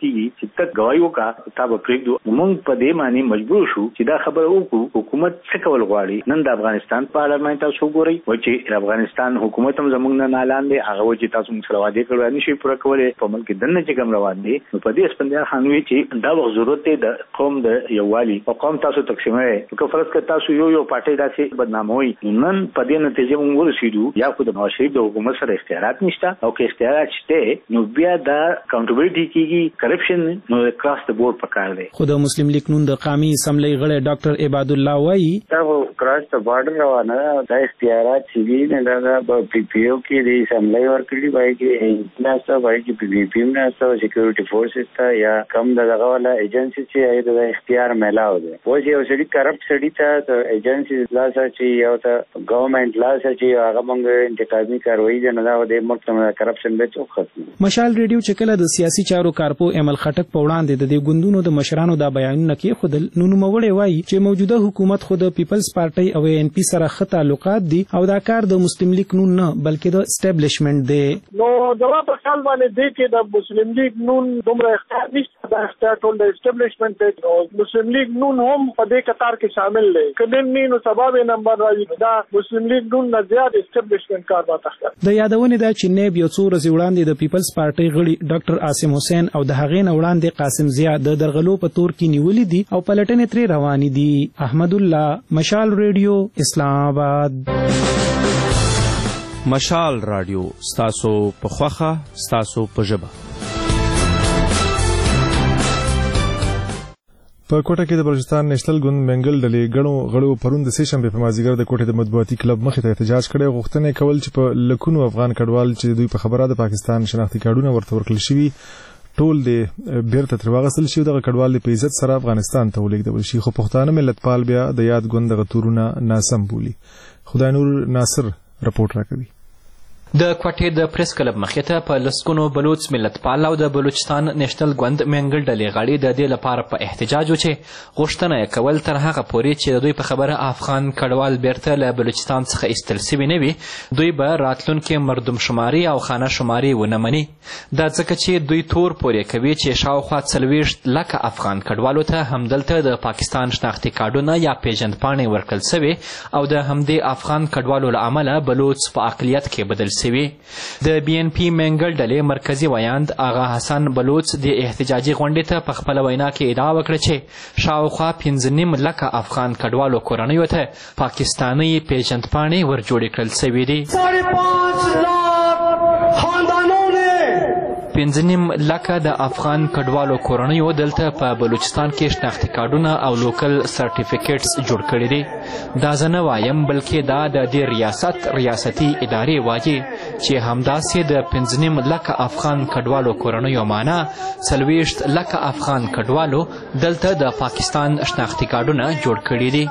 کیږي چې ته گواہی وکړه تا به پرېږدو. موږ په دې معنی مجبور شو چې دا خبره وکړو حکومت څه کول غواړي. نن د افغانستان په اړه باندې تاسو وګورئ چې افغانستان حکومت هم زموږ نه اعلان دی هغه چې تاسو موږ سره وعده کړو نشي پوره کولای په ملک دنه چې کوم روان دي. نو په دې اسپندیار خان وی چې دا وخت ضرورت دی د قوم د یووالي او قوم تاسو تقسیموي که فرض کړه تاسو یو پارټي داسې بدناموي نن په دې نتیجه موږ ورسېدو یا خو د نواز شریف د حکومت سره اختیارات نشته او که اختیارات شته نو بیا دا اکاونټیبلټي کیږي کرپشن نو کراس د بورډ پکار دی. خو د مسلم لیگ نون د قومي اسمبلی غړی ډاکټر عباد الله وایي دا کراس د بارډر روانه دا اختیارات چې دي نه دا په پی او کې د اسمبلی ورکړي وایي چې ناسته وایي چې پی پی ایم ناسته سکیورټي فورسز ته یا کم دغه والا ایجنسی چې د اختیار ملاو دي و چې اوسړي کرپټ سړي ته ایجنسی لاس چې یو ته ګورنمنت لاس چې هغه موږ انتقامي کاروي نه دا د مطلب کرپشن به ختم. مشال ریډیو چې کله د سیاسي چارو کارپو امل خټک په وړاندې د دې ګوندونو د مشرانو دا بیانونه کې خودل نو نوموړی وایي چې موجوده حکومت خود پیپلز پارټي او ان پی سره ښه تعلقات دي او دا کار د مسلم لیگ نون نه بلکې د اسټابلیشمنت دی. نو جواب په خیال باندې دی چې د مسلم لیگ نون دومره اختیار نشته د اختیار ټول د اسټابلیشمنت دی. مسلم لیگ نون هم په دې قطار کې شامل دی کله نو سبب نمبر راځي دا مسلم لیگ نون نه زیات اسټابلیشمنت کار وکړ. د یادونه دا چې نیب یو څو ورځې وړاندې د پیپلز پارټي غړي ډاکټر عاصم حسین او د هغې نه وړاندې قاسم ضیا د درغلو په تور کې نیولې دي او پلټنې ترې روانې دي. احمد الله مشال ریډیو اسلام آباد. مشال رادیو ستاسو په خوخه ستاسو په ژبه. په کوټه کې د بلوچستان نېشنل ګوند منګل ډلې غړو پرون د سې شنبه په مازیګر د کوټې د مطبوعاتي کلب مخې ته احتجاج کړی غوښتنه کول چې په لکونو افغان کډوال چې دوی په خبره د پاکستان شناختی کارډونه ورته ورکړل شوي ټول د بیرته تر واغستل شي دغه کډوال په عزت سره افغانستان ته ولېږدول شي خو پښتانه ملتپال بیا د یاد ګوند دغه تورونه ناسم بولي. خدای نور ناصر رپورټ راکوي. د کوټې د پریس کلب مخې ته په لسګونو بلوچ ملتپال او د بلوچستان نېشنل ګوند منګل ډلې غړي د دې لپاره په احتجاج و چې غوښتنه یې کول تر هغه پورې چې د دوی په خبره افغان کډوال بیرته له بلوچستان څخه ایستل سوي نه وي دوی به راتلونکي مردم شماري او خانه شماري ونه مني. دا ځکه چې دوی تور پورې کوي چې شاوخوا 40 لکه افغان کډوالو ته همدلته د پاکستان شناختي کارډونه یا پیژندپاڼې ورکړل سوي او د همدې افغان کډوالو له امله بلوچ په اقلیت کې بدل سوي. د بی ان پی منګل ډلې مرکزی ویاند آغا حسن بلوچ د احتجاجي غونډې ته په خپله وینا کې ادعا وکړه چې شاوخوا 5.5 لکه افغان کډوالو کورنیو ته پاکستاني پیژندپاڼې ورجوړې کړل سوي دي. 5.5 لکه د افغان کډوالو کورنیو دلته په بلوچستان کې شناختي کارډونه او لوکل سرټیفیکیټس جوړ کړي دي. دا زه نه وایم بلکې دا د دې ریاستي ادارې وایي چې همداسې د 5.5 لکه افغان کډوالو کورنیو معنا 40 لکه افغان کډوالو دلته د پاکستان شناختي کارډونه جوړ کړي دي.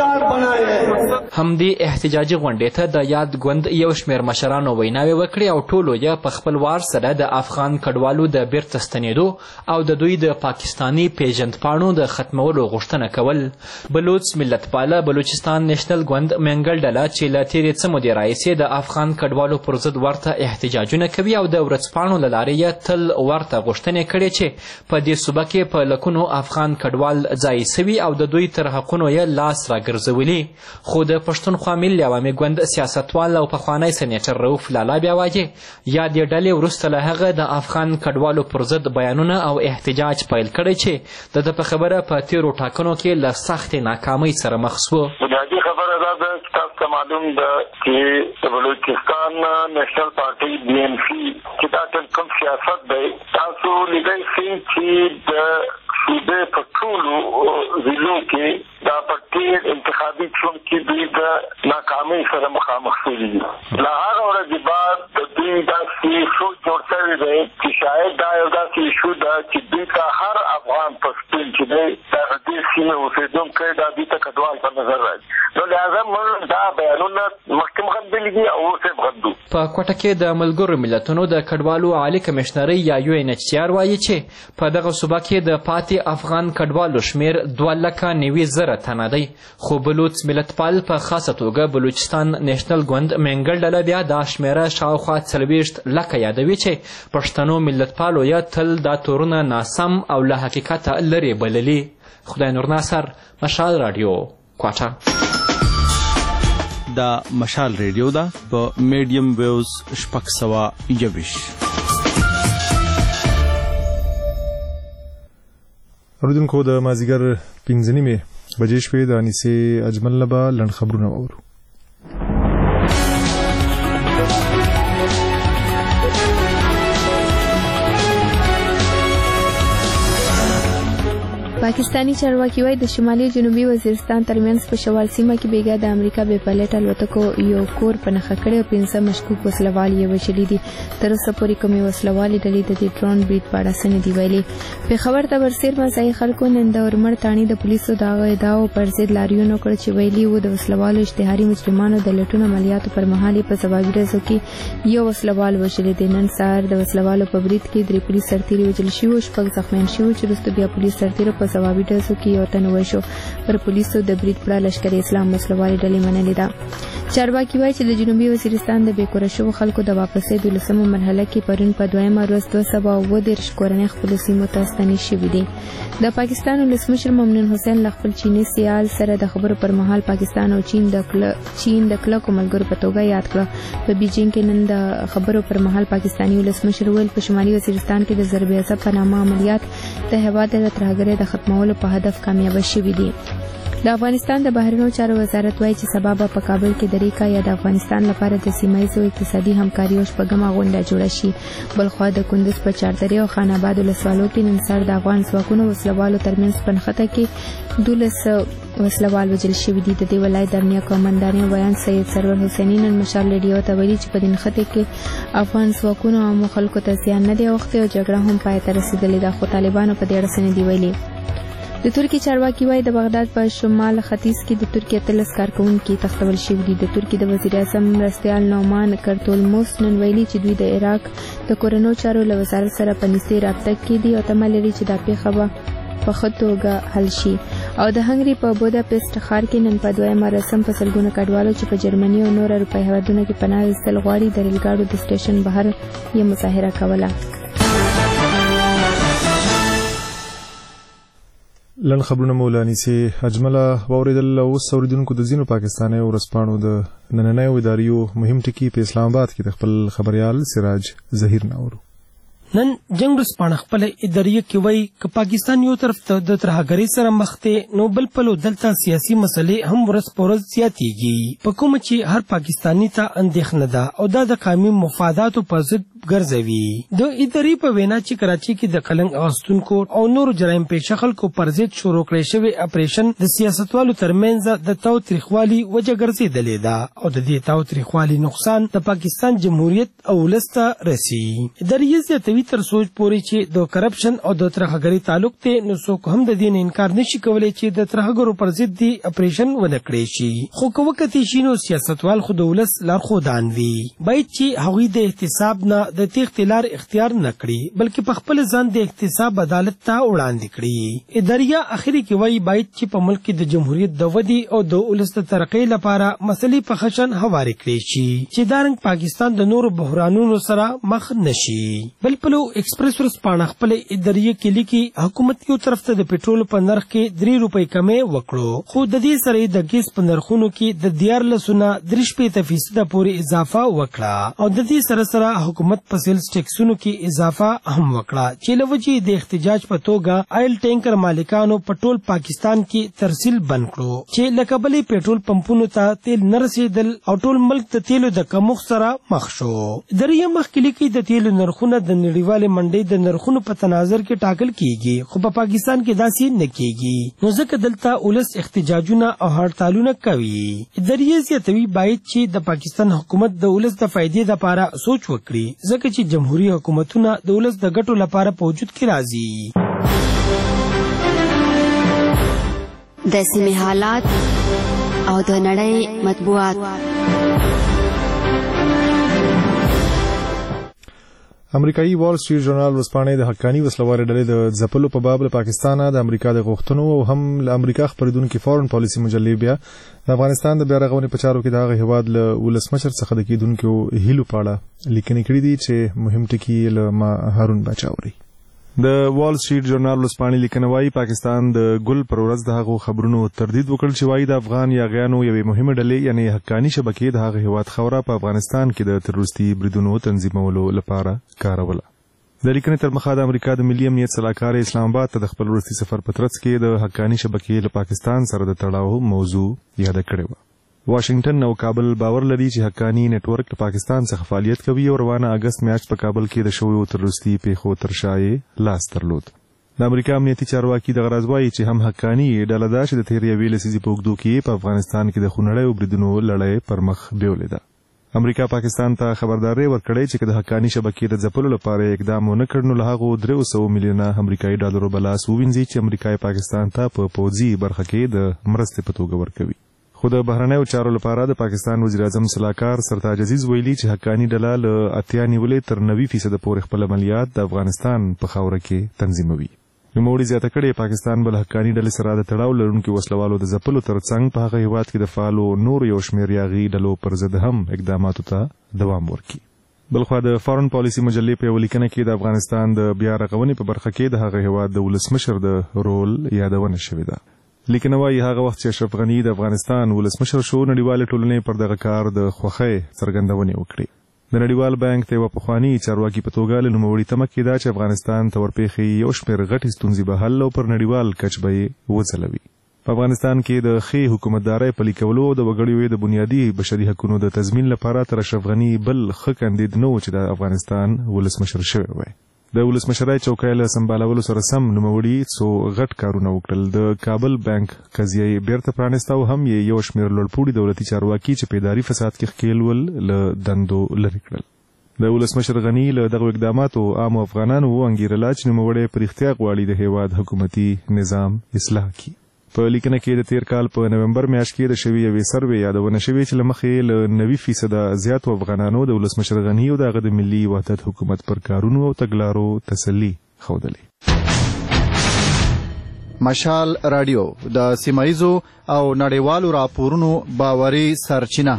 همدې احتجاجي غونډې ته د یاد ګوند یو شمېر مشرانو ویناوې وکړې او ټولو یې په خپل وار سره د افغان کډوالو د بیرته ستنېدو او د دوی د پاکستاني پیژندپاڼو د ختمولو غوښتنه کول. بلوچ ملتپاله بلوچستان نېشنل ګوند منګل ډله چې له تېرې څه مودې راهیسې د افغان کډوالو پر ضد ورته احتجاجونه کوي او د ورځپاڼو له لارې یې تل ورته غوښتنې کړې چې په دې صوبه کې په لکونو افغان کډوال ځای سوي او د دوی تر حقونو یې لاس راګرځولي. خو د پښتونخوا ملي عوامي ګوند سیاستوال او پخوانی سینیټر رؤف لالا بیا وایي یا دې ډلې وروسته له هغه د افغان کډوالو پر ضد بیانونه او احتجاج پیل کړی چې د ده په خبره په تېرو ټاکنو کې له سختې ناکامۍ سره مخ سو. بنیادي خبره دا ده چې تاسو ته معلوم ده چې د بلوچستان نېشنل پارټي بی ان پي چې دا کوم سیاست دی تاسو لیدای شئ چې د صوبې په ټولو ضلعو کې دا په ډېر انتخابي چون کې دوی د ناکامۍ سره مخامخ شوي دي. له هغه ورځې بعد د دوی داسې سوچ جوړ شوی دی چې شاید دا یو داسې ایشو ده چې دوی ته هر افغان پښتون چې دی د هغه دې سیمه اوسېدونکي دا دوی ته کډوال په نظر راځي. نو لهذا موږ دا بیانونه مخکې غندلي دي او اوس یې غندو. په کوټه کې د ملګرو ملتونو د کډوالو عالي کمشنرۍ یا UNHCR وایي چې په دغه صوبه کې د پاتې افغان کډوالو شمیر 2,90,000 تنه دی، خو بلوچ ملتپال په خاصه توګه بلوچستان نیشنل ګوند منګل ډله بیا دا شمیره شاوخوا 40,000 یادوي چې پښتنو ملتپالو یې تل دا تورونه ناسم او له حقیقته لرې بللي. خدای نور ناصر، مشال رادیو، کوټه. دا مشال ریډیو ده په میډیم ویوز 621. اوریدونکو د مازیګر 5:30 بجې شوې د انیسې اجمل نه به لنډ خبرونه واورو. پاکستانی چارواکي وايي د شمالي جنوبي وزیرستان ترمنځ په شوال سیمه کې بیګا د امریکا بې پایلټ الوتکو یو کور په نښه کړی او 15 مشکوک وسلوال یې وژلي دي. تر اوسه پورې کومې وسلوالې ډلې د دې ډرون برید په اړه څه نه دي ویلي. پېښور ته ورسېرمه ځایي خلکو نن د اورمړ تاڼي د پولیسو د هغو ادعاو پر ضد لاریون وکړ چې ویلي وو د وسلوالو اشتهاري مجرمانو د لټون عملیاتو پر مهال په ځوابي ورځو کې یو وسلوال وژلی دی. نن سهار د وسلوالو په برید کې 3 پولیس سرتیري وژل شوي او 6 زخمیان شوي چې وروسته بیا پولیس سرتیرو په ځوابي ډزو کې یو تن وشو. پر پولیسو د برید پړه لشکر اسلام وسلوالې ډلې منلې ده. چارواکي وایي چې د جنوبي وزیرستان د بې کوره شوو خلکو د واپسۍ 12مه مرحله کې پرون په 2مه ورځ 230 کورنۍ خپلو سیمو ته ستنې شوي دي. د پاکستان ولسمشر ممنون حسین له خپل چیني سیال سره د خبرو پر مهال پاکستان او چین د کلکو ملګرو په توګه یاد کړه. په بیجینګ کې نن د خبرو پر مهال پاکستاني ولسمشر ویل په شمالي وزیرستان کې د ضرب عصب په نامه عملیات د هېواد د ترهګرۍ د ختمولو په هدف کامیاب شوي دي. د افغانستان د بهرنیو چارو وزارت وایي چې سبا به په کابل کې د ریکا یا د افغانستان لپاره د سیمایي اقتصادي همکاري او شپږمه غونډه جوړه شي. بلخوا د کندوز په چاردرې او خان آباد ولسوالو کې نن سهار د افغان ځواکونو وسلوالو ترمنځ په نښته کې 12 وسلوال وژل شوي دي. د دې ولایت د امنیه قومندانۍ ویان سید سرور حسیني نن مشال ریډیو ته ویلي چې په دې نښتې کې افغان ځواکونو عامو خلکو ته زیان نه دی اوښتی او جګړه هم پای ته رسېدلې ده، خو طالبانو په دې اړه څه نه دي ویلي. د ترکیې چارواکي وایي د بغداد په شمال ختیځ کې د ترکیې 13 کارکوونکي تښتول شوي دي. د ترکیې د وزیر اعظم مرستیال نومان کرتولموس نن ویلي چې دوی د عراق د کورنیو چارو له وزارت سره په نږدې رابطه کې دي او تمه لري چې دا پیښه به په ښه توګه حل شي. او د هنګري په بوداپست ښار کې نن په 2مه رسم په سلګونه کډوالو چې په جرمني او نور اروپایي هېوادونو کې پناه ایستل غواړي د ریل ګاډو د سټیشن بهر یې مظاهره کوله. لن خبرونه مولانی سي اجمله واوریدل. اوس اوریدونکو د ځینو پاکستاني ورځپاڼو د نننیو اداریو مهم ټکي په اسلام آباد کې د خپل خبريال سراج ظهیر ناورو. نن جنگ رسپانه خپل اداریه کې وای ک پاکستان یو طرف ته د ترهګری سره مخ ته نو بل پلو دلته سیاسي مسلې هم ورځ په ورځ زیاتېږي. په کوم چې هر پاکستانی ته اندېښنه ده او دا د قومي مفاداتو په ضد ګرځوي. د اداري په وینا چې کراچي کې د قلنګ اغوستونکو او نور جرایم پیشه خلکو پر ضد شروع کړی شوی اپریشن د سیاستوالو ترمنځ د تاوتریخوالي وجه ګرځېدلې ده او د دې تاوتریخوالي نقصان د پاکستان جمهوریت او ولسته رسی. اداري زیاتوي تر سوچ پوري چې د کرپشن او د ترهګری تعلق ته نو څوک هم د دین انکار نشي کولای چې د ترهګرو پر ضد دی اپریشن ونه کړی شي. خو کوکتی شینو سیاستوال خود ولس لارښودان وي باید چې هغوی د احتساب نه د تیښتې لار اختیار نه کړي بلکې په خپل ځان د احتساب عدالت ته وړاندې کړي. اداریه اخري کې وایي باید چې په ملک کې د جمهوریت د ودی او د ولس د ترقۍ لپاره مسلې په خشن هوارې کړي شي چې دارنګ پاکستان د نورو بحرانونو سره مخ نشي. بل پلو ایکسپریس ورځپاڼه خپل اداریه کې لیکي حکومت یو طرف ته د پټرول په نرخ کې 3 روپۍ کمې وکړو خو د دې سره د ګیس په نرخونو کې د 14% پورې اضافه وکړه او د دې سره حکومت په سیلز ټیکسونو کې اضافه هم وکړه چې لوجې د احتجاج په توګه آیل ټینکر مالکانو په ټول پاکستان کې ترسیل بند کړو چې لکه بلې پټرول پمپونو ته تیل نه رسېدل او ټول ملک د تیلو د کمښت سره مخ شو. اداریه مخکې لیکي د تیلو نرخونه د نړیوالې منډۍ د نرخونو په تناظر کې ټاکل کیږي خو په پاکستان کې داسې نه کیږي نو ځکه دلته ولس احتجاجونه او هړتالونه کوي. اداریه زیاتوي باید چې د پاکستان حکومت د ولس د فائدې لپاره سوچ وکړي ځکه چې جمهوریت حکومتونه د ولس د ګټو لپاره په وجود کې راځي. د سیمې حالات او د نړۍ مطبوعات. امریکایي وال سټریټ ژورنال ورځپاڼې د حقاني وسلوارې ډلې د ځپلو په باب له پاکستان د امریکا د غوښتنو او هم له امریکا خپرېدونکي فورن پالیسي مجلې بیا د افغانستان د بیا رغونې په چارو کې د هغه هیواد له ولسمشر څخه د کېدونکو هیلو په اړه لیکنې کړې دي چې مهم ټکي له ما هارون باچا اوري. د وال سټریټ ژورنال ورځپاڼې لیکنه وايي پاکستان د ګل پر ورځ د هغو خبرونو تردید وکړ چې وايي د افغان یاغیانو یوې مهمه ډلې یعنې حقاني شبکې د هغه هیواد خوره په افغانستان کې د تروریستي بریدونو تنظیمولو لپاره کاروله. د لیکنې تر مخه د امریکا د ملي امنیت سلاکار اسلام آباد ته د خپل وروستي سفر په ترڅ کې د حقاني شبکې له پاکستان سره د تړاو موضوع یاده کړې وه. واشنگټن او کابل باور لري چې حقاني نت ورک له پاکستان څخه فعالیت کوي او روانه اگست میاشت په کابل کې د شویو تروریستي پیښو تر شا یې لاس درلود. د امریکا امنیتي چارواکي دغه راز وایي چې هم حقاني ډله ده چې د تېرې یوې لسیزې په اوږدو کې په افغانستان کې د خونړیو بریدونو لړۍ پر مخ بیولې ده. امریکا پاکستان ته خبرداری ورکړې چې د حقاني شبکې د ځپلو لپاره اقدام ونه کړ نو له هغو 300 میلیونه امریکایي ډالرو به لاس ووینځي چې امریکا پاکستان ته په پوځي برخه کې د مرستې په توګه ورکوي. خو د بهرنیو چارو لپاره د پاکستان وزیر اعظم سلاکار سرتاج عزیز ویلي چې حقاني ډله له 80 نیولې تر 90% پورې خپل عملیات د افغانستان په خاوره کې تنظیموي. نوموړي زیاته کړې پاکستان بل حقاني ډلې سره د تړاو لرونکو وسلوالو د ځپلو ترڅنګ په هغه هیواد کې د فعالو نور یو شمېر یاغي ډلو پر ضد هم اقداماتو ته دوام ورکړي. بلخوا د فورن پالیسي مجلې په یوه لیکنه کې د افغانستان د بیا رغونې په برخه کې د هغه هیواد د ولسمشر د رول یادونه شوې ده. لیکنه وايي هغه وخت چې اشرف غني د افغانستان ولسمشر شو نړیوالې ټولنې پر دغه کار د خوښۍ څرګندونې وکړې. د نړیوال بانک ته یوه پخواني چارواکي په توګه له نوموړي تمه کېده چې افغانستان ته ورپېښې یو شمېر غټې ستونزې به حل او پر نړیوال کچ به یې وځلوي. په افغانستان کې د ښې حکومتدارۍ پلي کولو او د وګړیو د بنیادي بشري حقونو د تضمین لپاره تر اشرف غني بل ښه کاندید نه و چې د افغانستان ولسمشر شوی وای. د ولسمشرۍ چوکۍ له سمبالولو سره سم نوموړي څو غټ کارونه وکړل. د کابل بانک قضیه یې بیرته پرانیسته او هم یې یو شمېر لوړپوړي دولتي چارواکي چې په اداري فساد کې ښکېل ول له دندو لرې کړل. د ولسمشر غني له دغو اقداماتو عامو افغانانو وانګېرله چې نوموړی په رښتیا غواړي د هیواد حکومتي نظام اصلاح کړي. په لیکنه کې د تیر کال په نومبر میاشت کې د شوي یوې سروې یادونه شوې چې له مخې له 90% زیاتو افغانانو د ولسمشر غني او د هغه د ملي وحدت حکومت پر کارونو او تګلارو تسلي ښودلې. مشال رادیو د سیمایزو او نړیوالو راپورونو باوري سرچینه.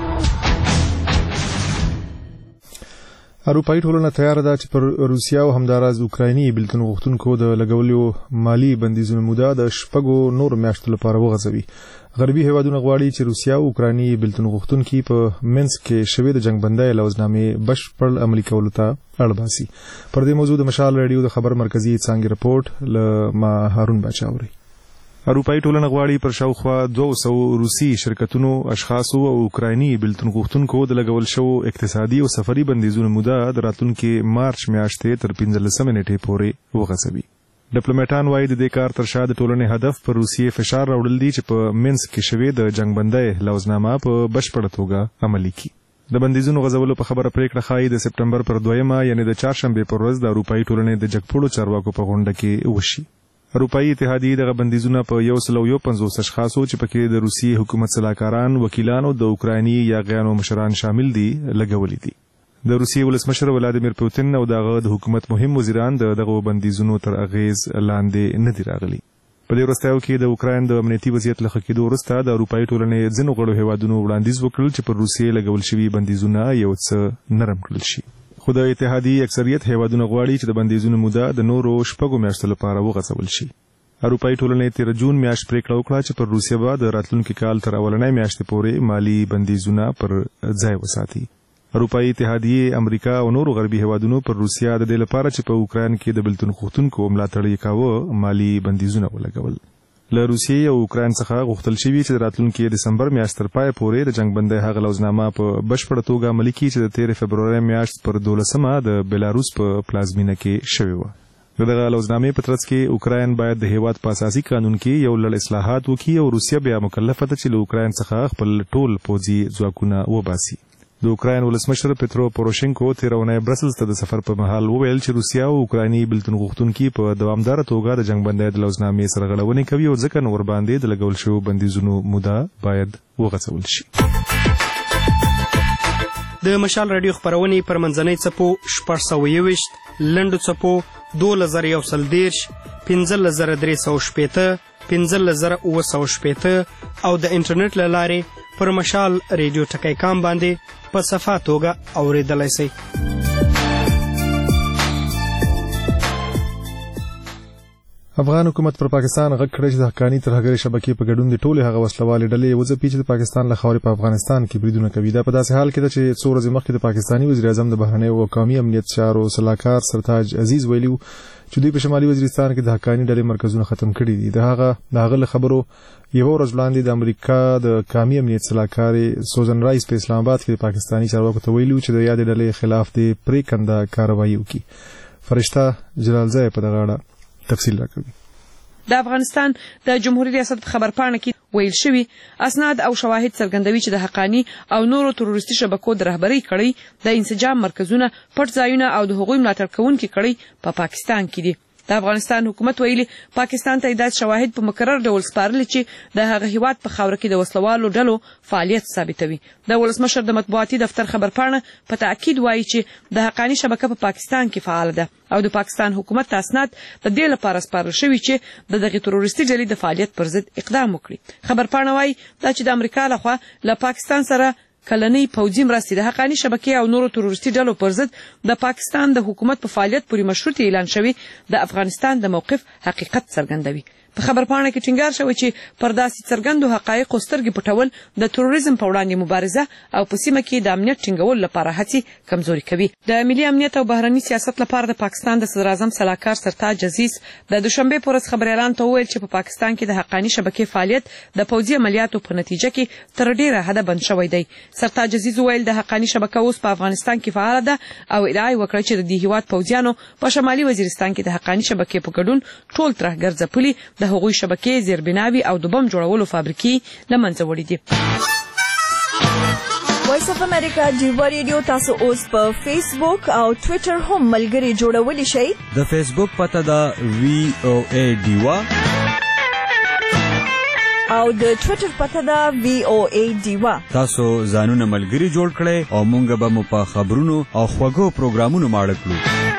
اروپایي ټولنه تیار ده چې پر روسیا او همداراز اوکرایني بېلتون غوښتونکو د لګولو مالي بندیزونو موده د 6 نور میاشتو لپاره وغځوي. غربي هیوادونه غواړي چې روسیا او اوکرایني بېلتون غوښتونکي په منسک کې شوې د جنګ بندۍ لوزنامې بشپړ عملي کولو ته اړ باسي. پر دې موضوع د مشال رادیو د خبر مرکزي څانګې رپورټ له ما هارون باچا اوري. اروپایي ټولنه غواړي پر شاوخوا 200 روسي شرکتونو اشخاصو او اوکرایني بېلتون غوښتونکو د لګول شوو اقتصادي او سفري بندیزونو موده د راتلونکي مارچ میاشتې تر 15 نیټې پورې وغځوي. ډیپلوماټان وایي د دې کار تر شا د ټولنې هدف پر روسیې فشار راوړل دي چې په منسک کې شوې د جنګ بندۍ لوزنامه په بشپړه توګه عملي کړي. د بندیزونو غځولو په خبره پریکړه ښایي د سپټمبر پر 2 یعنې د چهارشنبې پر ورځ د اروپایي ټولنې د جګپوړو چارواکو په غونډه کې وشي. اروپایي اتحادیې دغه بندیزونه په 150 اشخاصو چې پکې د روسي حکومت سلاکاران، وکیلان او د اوکرایني یاغیانو مشران شامل دي لګولي دي. د روسي ولسمشر ولادیمیر پوتین او دغه د حکومت مهم وزیران دغه بندیزونو تر اغیز لاندې نه دي راغلي. په دې وروستیو کې د اوکراین د امنیتي وضعیت له ښه کېدو وروسته د اروپایي ټولنې ځینو غړو هیوادونو وړاندیز وکړل چې پر روسیې لګول شوي بندیزونه یو څه نرم کړل شي. خو د اتحادیې اکثریت هیوادونه غواړي چې د بندیزونو موده د نورو 6 میاشتو لپاره وغځول شي. اروپایي ټولنې 13 جون میاشت پریکړه وکړه چې پر روسیه به د راتلونکي کال تر اولنۍ میاشتې پورې مالي بندیزونه پر ځای وساتي. اروپایي اتحادیې، امریکا او نورو غربي هیوادونو پر روسیه د دې لپاره چې په اوکراین کې د بېلتون غوښتونکو ملاتړ یې کاوه مالي بندیزونه ولګول. له روسیې او اوکراین څخه غوښتل شوي چې د راتلونکي دسمبر میاشت تر پای پورې د جنګ بندۍ هغه لوزنامه په بشپړه توګه عملي کړي چې د 13 فبرورۍ میاشت پر 12 د بیلاروس په پلازمینه کې شوې وه. د دغه لوزنامې په ترڅ کې اوکراین باید د هیواد په اساسي قانون کې یو لړ اصلاحات وکړي او روسیه بیا مکلفه ده چې له اوکراین څخه خپل ټول پوځي ځواکونه وباسي. د د اوکراین ولسمشر پترو پوروشینکو تیرونه برسلز ته د سفر په مهال وویل چې روسیا او اوکرایني بلتون غوښتونکي په دوامداره توګه د جنگ بندۍ د لوزنامې سره غړونې کوي او ځکه نور باندې د لګول شویو بندیزونو موده باید وغځول شي. د مشال رادیو خپرونې پر منځنۍ څپو 621 لنډو څپو 2130 15380 15980 او د انټرنیټ له لارې پر مشال رادیو ټکی کام باندې په صفه توګه اوریدلای شئ. افغان حکومت پر پاکستان غږ کړی چې د حقاني ترهګرۍ شبکې په ګډون د ټولې هغه وسلوالې ډلې وځپي چې د پاکستان له خاورې په افغانستان کې بریدونه کوي. دا په داسې حال کې ده چې څو ورځې مخکې د پاکستاني وزیر اعظم د بهرنیو او قومي امنیت چارو سلاکار سرتاج عزیز ویلي چې دوی په شمالي وزیرستان کې د حقاني ډلې مرکزونه ختم کړي دي. د هغه له خبرو یو ورځ وړاندې د امریکا د قومي امنیت سلاکار سوزن رایس په اسلام آباد کې د پاکستاني چارواکو ته ویلي چې د یادې ډلې خلاف د پریکنده کاروایي وکړي. فرشته جلالزای په دغه اړه تفصیل راکوي. د افغانستان د جمهوریت ریاست په خبرپاڼه کې ویل شوی اسناد او شواهد څرګندوي چې د حقانی او نورو تروریستي شبکو د رهبرۍ کړۍ د انسجام مرکزونه پټ ځایونه او د هغوی ملاتړ کوونکي کړۍ په پاکستان کې دي. د افغانستان حکومت ویلي پاکستان ته داسې شواهد په مکرر ډول سپارلي چې د هغه هیواد په خاوره کې د وسلوالو ډلو فعالیت ثابتوي. د ولسمشر د مطبوعاتي دفتر خبرپاڼه په تاکید وایي چې د حقانی شبکه په پاکستان کې فعال ده او د پاکستان حکومت ته اسناد د دې لپاره سپارل شوي چې د دغه تروریستي ډلې د فعالیت پر ضد اقدام وکړي. خبرپاڼه وایي دا چې د امریکا لخوا له پاکستان سره کلنۍ پوځي مرستې د حقانی شبکې او نورو تروریستي ډلو پر ضد د پاکستان د حکومت په فعالیت پورې مشروط اعلان شوی د افغانستان د موقف حقیقت څرګندوي. په خبرپاڼه کې ټینګار شوی چې پر داسې څرګندو حقایقو سترګې پټول د تروریزم په وړاندې مبارزه او په سیمه کې د امنیت ټینګولو لپاره هڅې کمزوري کوي. د ملي امنیت او بهرني سیاست لپاره د پاکستان د صدر اعظم سلاکار سرتاج عزیز د دوشنبه پر ورځ خبريالانو ته وویل چې په پاکستان کې د حقانی شبکې فعالیت د پوځي عملیاتو په نتیجه کې تر ډیره حده بند شوی دی. سرتاج عزیز وویل د حقانی شبکه اوس په افغانستان کې فعال ده او ادعا وکړه چې د دې هیواد پوځیانو په شمالي وزیرستان کې د حقانی شبکې په ګډون ټول ترهګر ځپلي د هغوی شبکې زیربناوي او د بم جوړولو فابریکې له منځه وړي دي. وایس اف امریکا ډیوا ریډیو تاسو اوس په فیسبوک او ټوئیټر هم ملګري جوړولی شئ. د فیسبوک پته ده VOA ډیوا او د ټوئیټر پته ده VOA ډیوا. تاسو ځانونه ملګري جوړ کړئ او مونږ به مو په خبرونو او خوږو پروګرامونو ماړه کړو.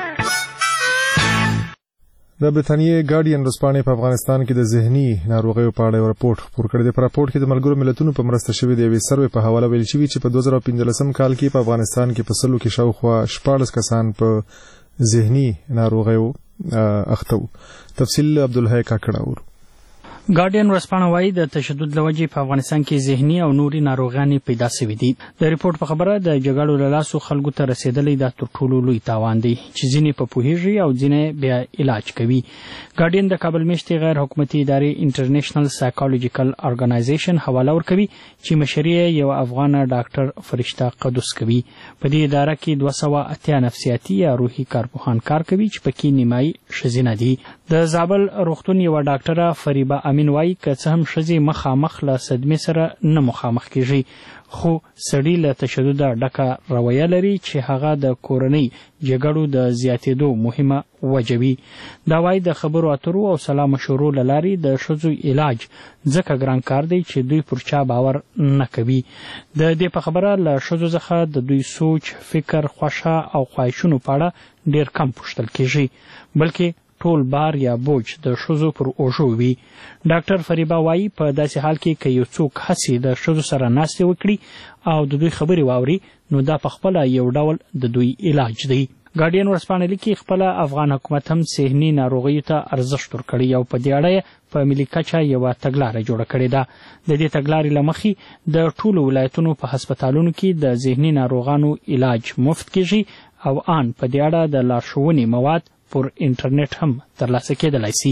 د برتانیې ګارډین ورځپاڼې په افغانستان کې د ذهني ناروغیو په اړه یو راپورټ خپور کړی دی. په راپورټ کې د ملګرو ملتونو په مرسته شوی د یوې سروې په حواله ویل شوي چې په 2015 کال کې په افغانستان کې په سلو کې شاوخوا 14 کسان په ذهني ناروغیو اخته وو. تفصیل عبدالحی کاکړه. ګارډین ورځپاڼه وایي د تشدد له وجې په افغانستان کې ذهني او نوري ناروغانې پیدا شوې دي. د ریپورت په خبره د جګړو له لاسو خلکو ته رسیدلی دا تر ټولو لوی تاوان دی چې ځینې په پوهیږي او ځینې بیا علاج کوي. ګارډین د کابل میشتې غیر حکومتي ادارې انټرنیشنل سایکولوژیکل ارګنایزیشن حواله ورکوي چې مشري یو افغان ډاکټر فرشته قدوس کوي. په دې اداره کې 280 نفسیاتي یا روحي کارپوهان کار کوي چې پکې نیمایي ښځینه دي. د زابل روغتون یو ډاکټره فریبه امین وایي که څه هم ښځې مخامخ له صدمې سره نه مخامخ کیږي خو سړي له تشدد ډکه رویه لري چې هغه د کورنۍ جګړو د زیاتېدو مهمه وجه وي. دا وایي د خبرو اترو او سلا مشورو له لارې د ښځو علاج ځکه ګران کار دی چې دوی پر چا باور نه کوي. د دې په خبره له ښځو څخه د دوی سوچ فکر خوښه او خواهشونو په اړه ډېر کم پوښتل کیږي بلکې ټول بار یا بوج د ښځو پر اوږو وي. ډاکټر فریبه وایي په داسې حال کې که یو څوک هسې د ښځو سره ناستې وکړي او د دوی خبرې واوري نو دا پخپله یو ډول د دوی علاج دی. ګارډین ورځپاڼه لیکي خپله افغان حکومت هم ذهني ناروغیو ته ارزښت ورکړی او په دې اړه په ملي کچه یوه تګلاره جوړه کړې ده. د دې تګلارې له مخې د ټولو ولایتونو په هسپتالونو کې د ذهني ناروغانو علاج مفت کیږي او آن په دې اړه د لارښوونې مواد پر انټرنیټ هم ترلاسه کېدلای شي.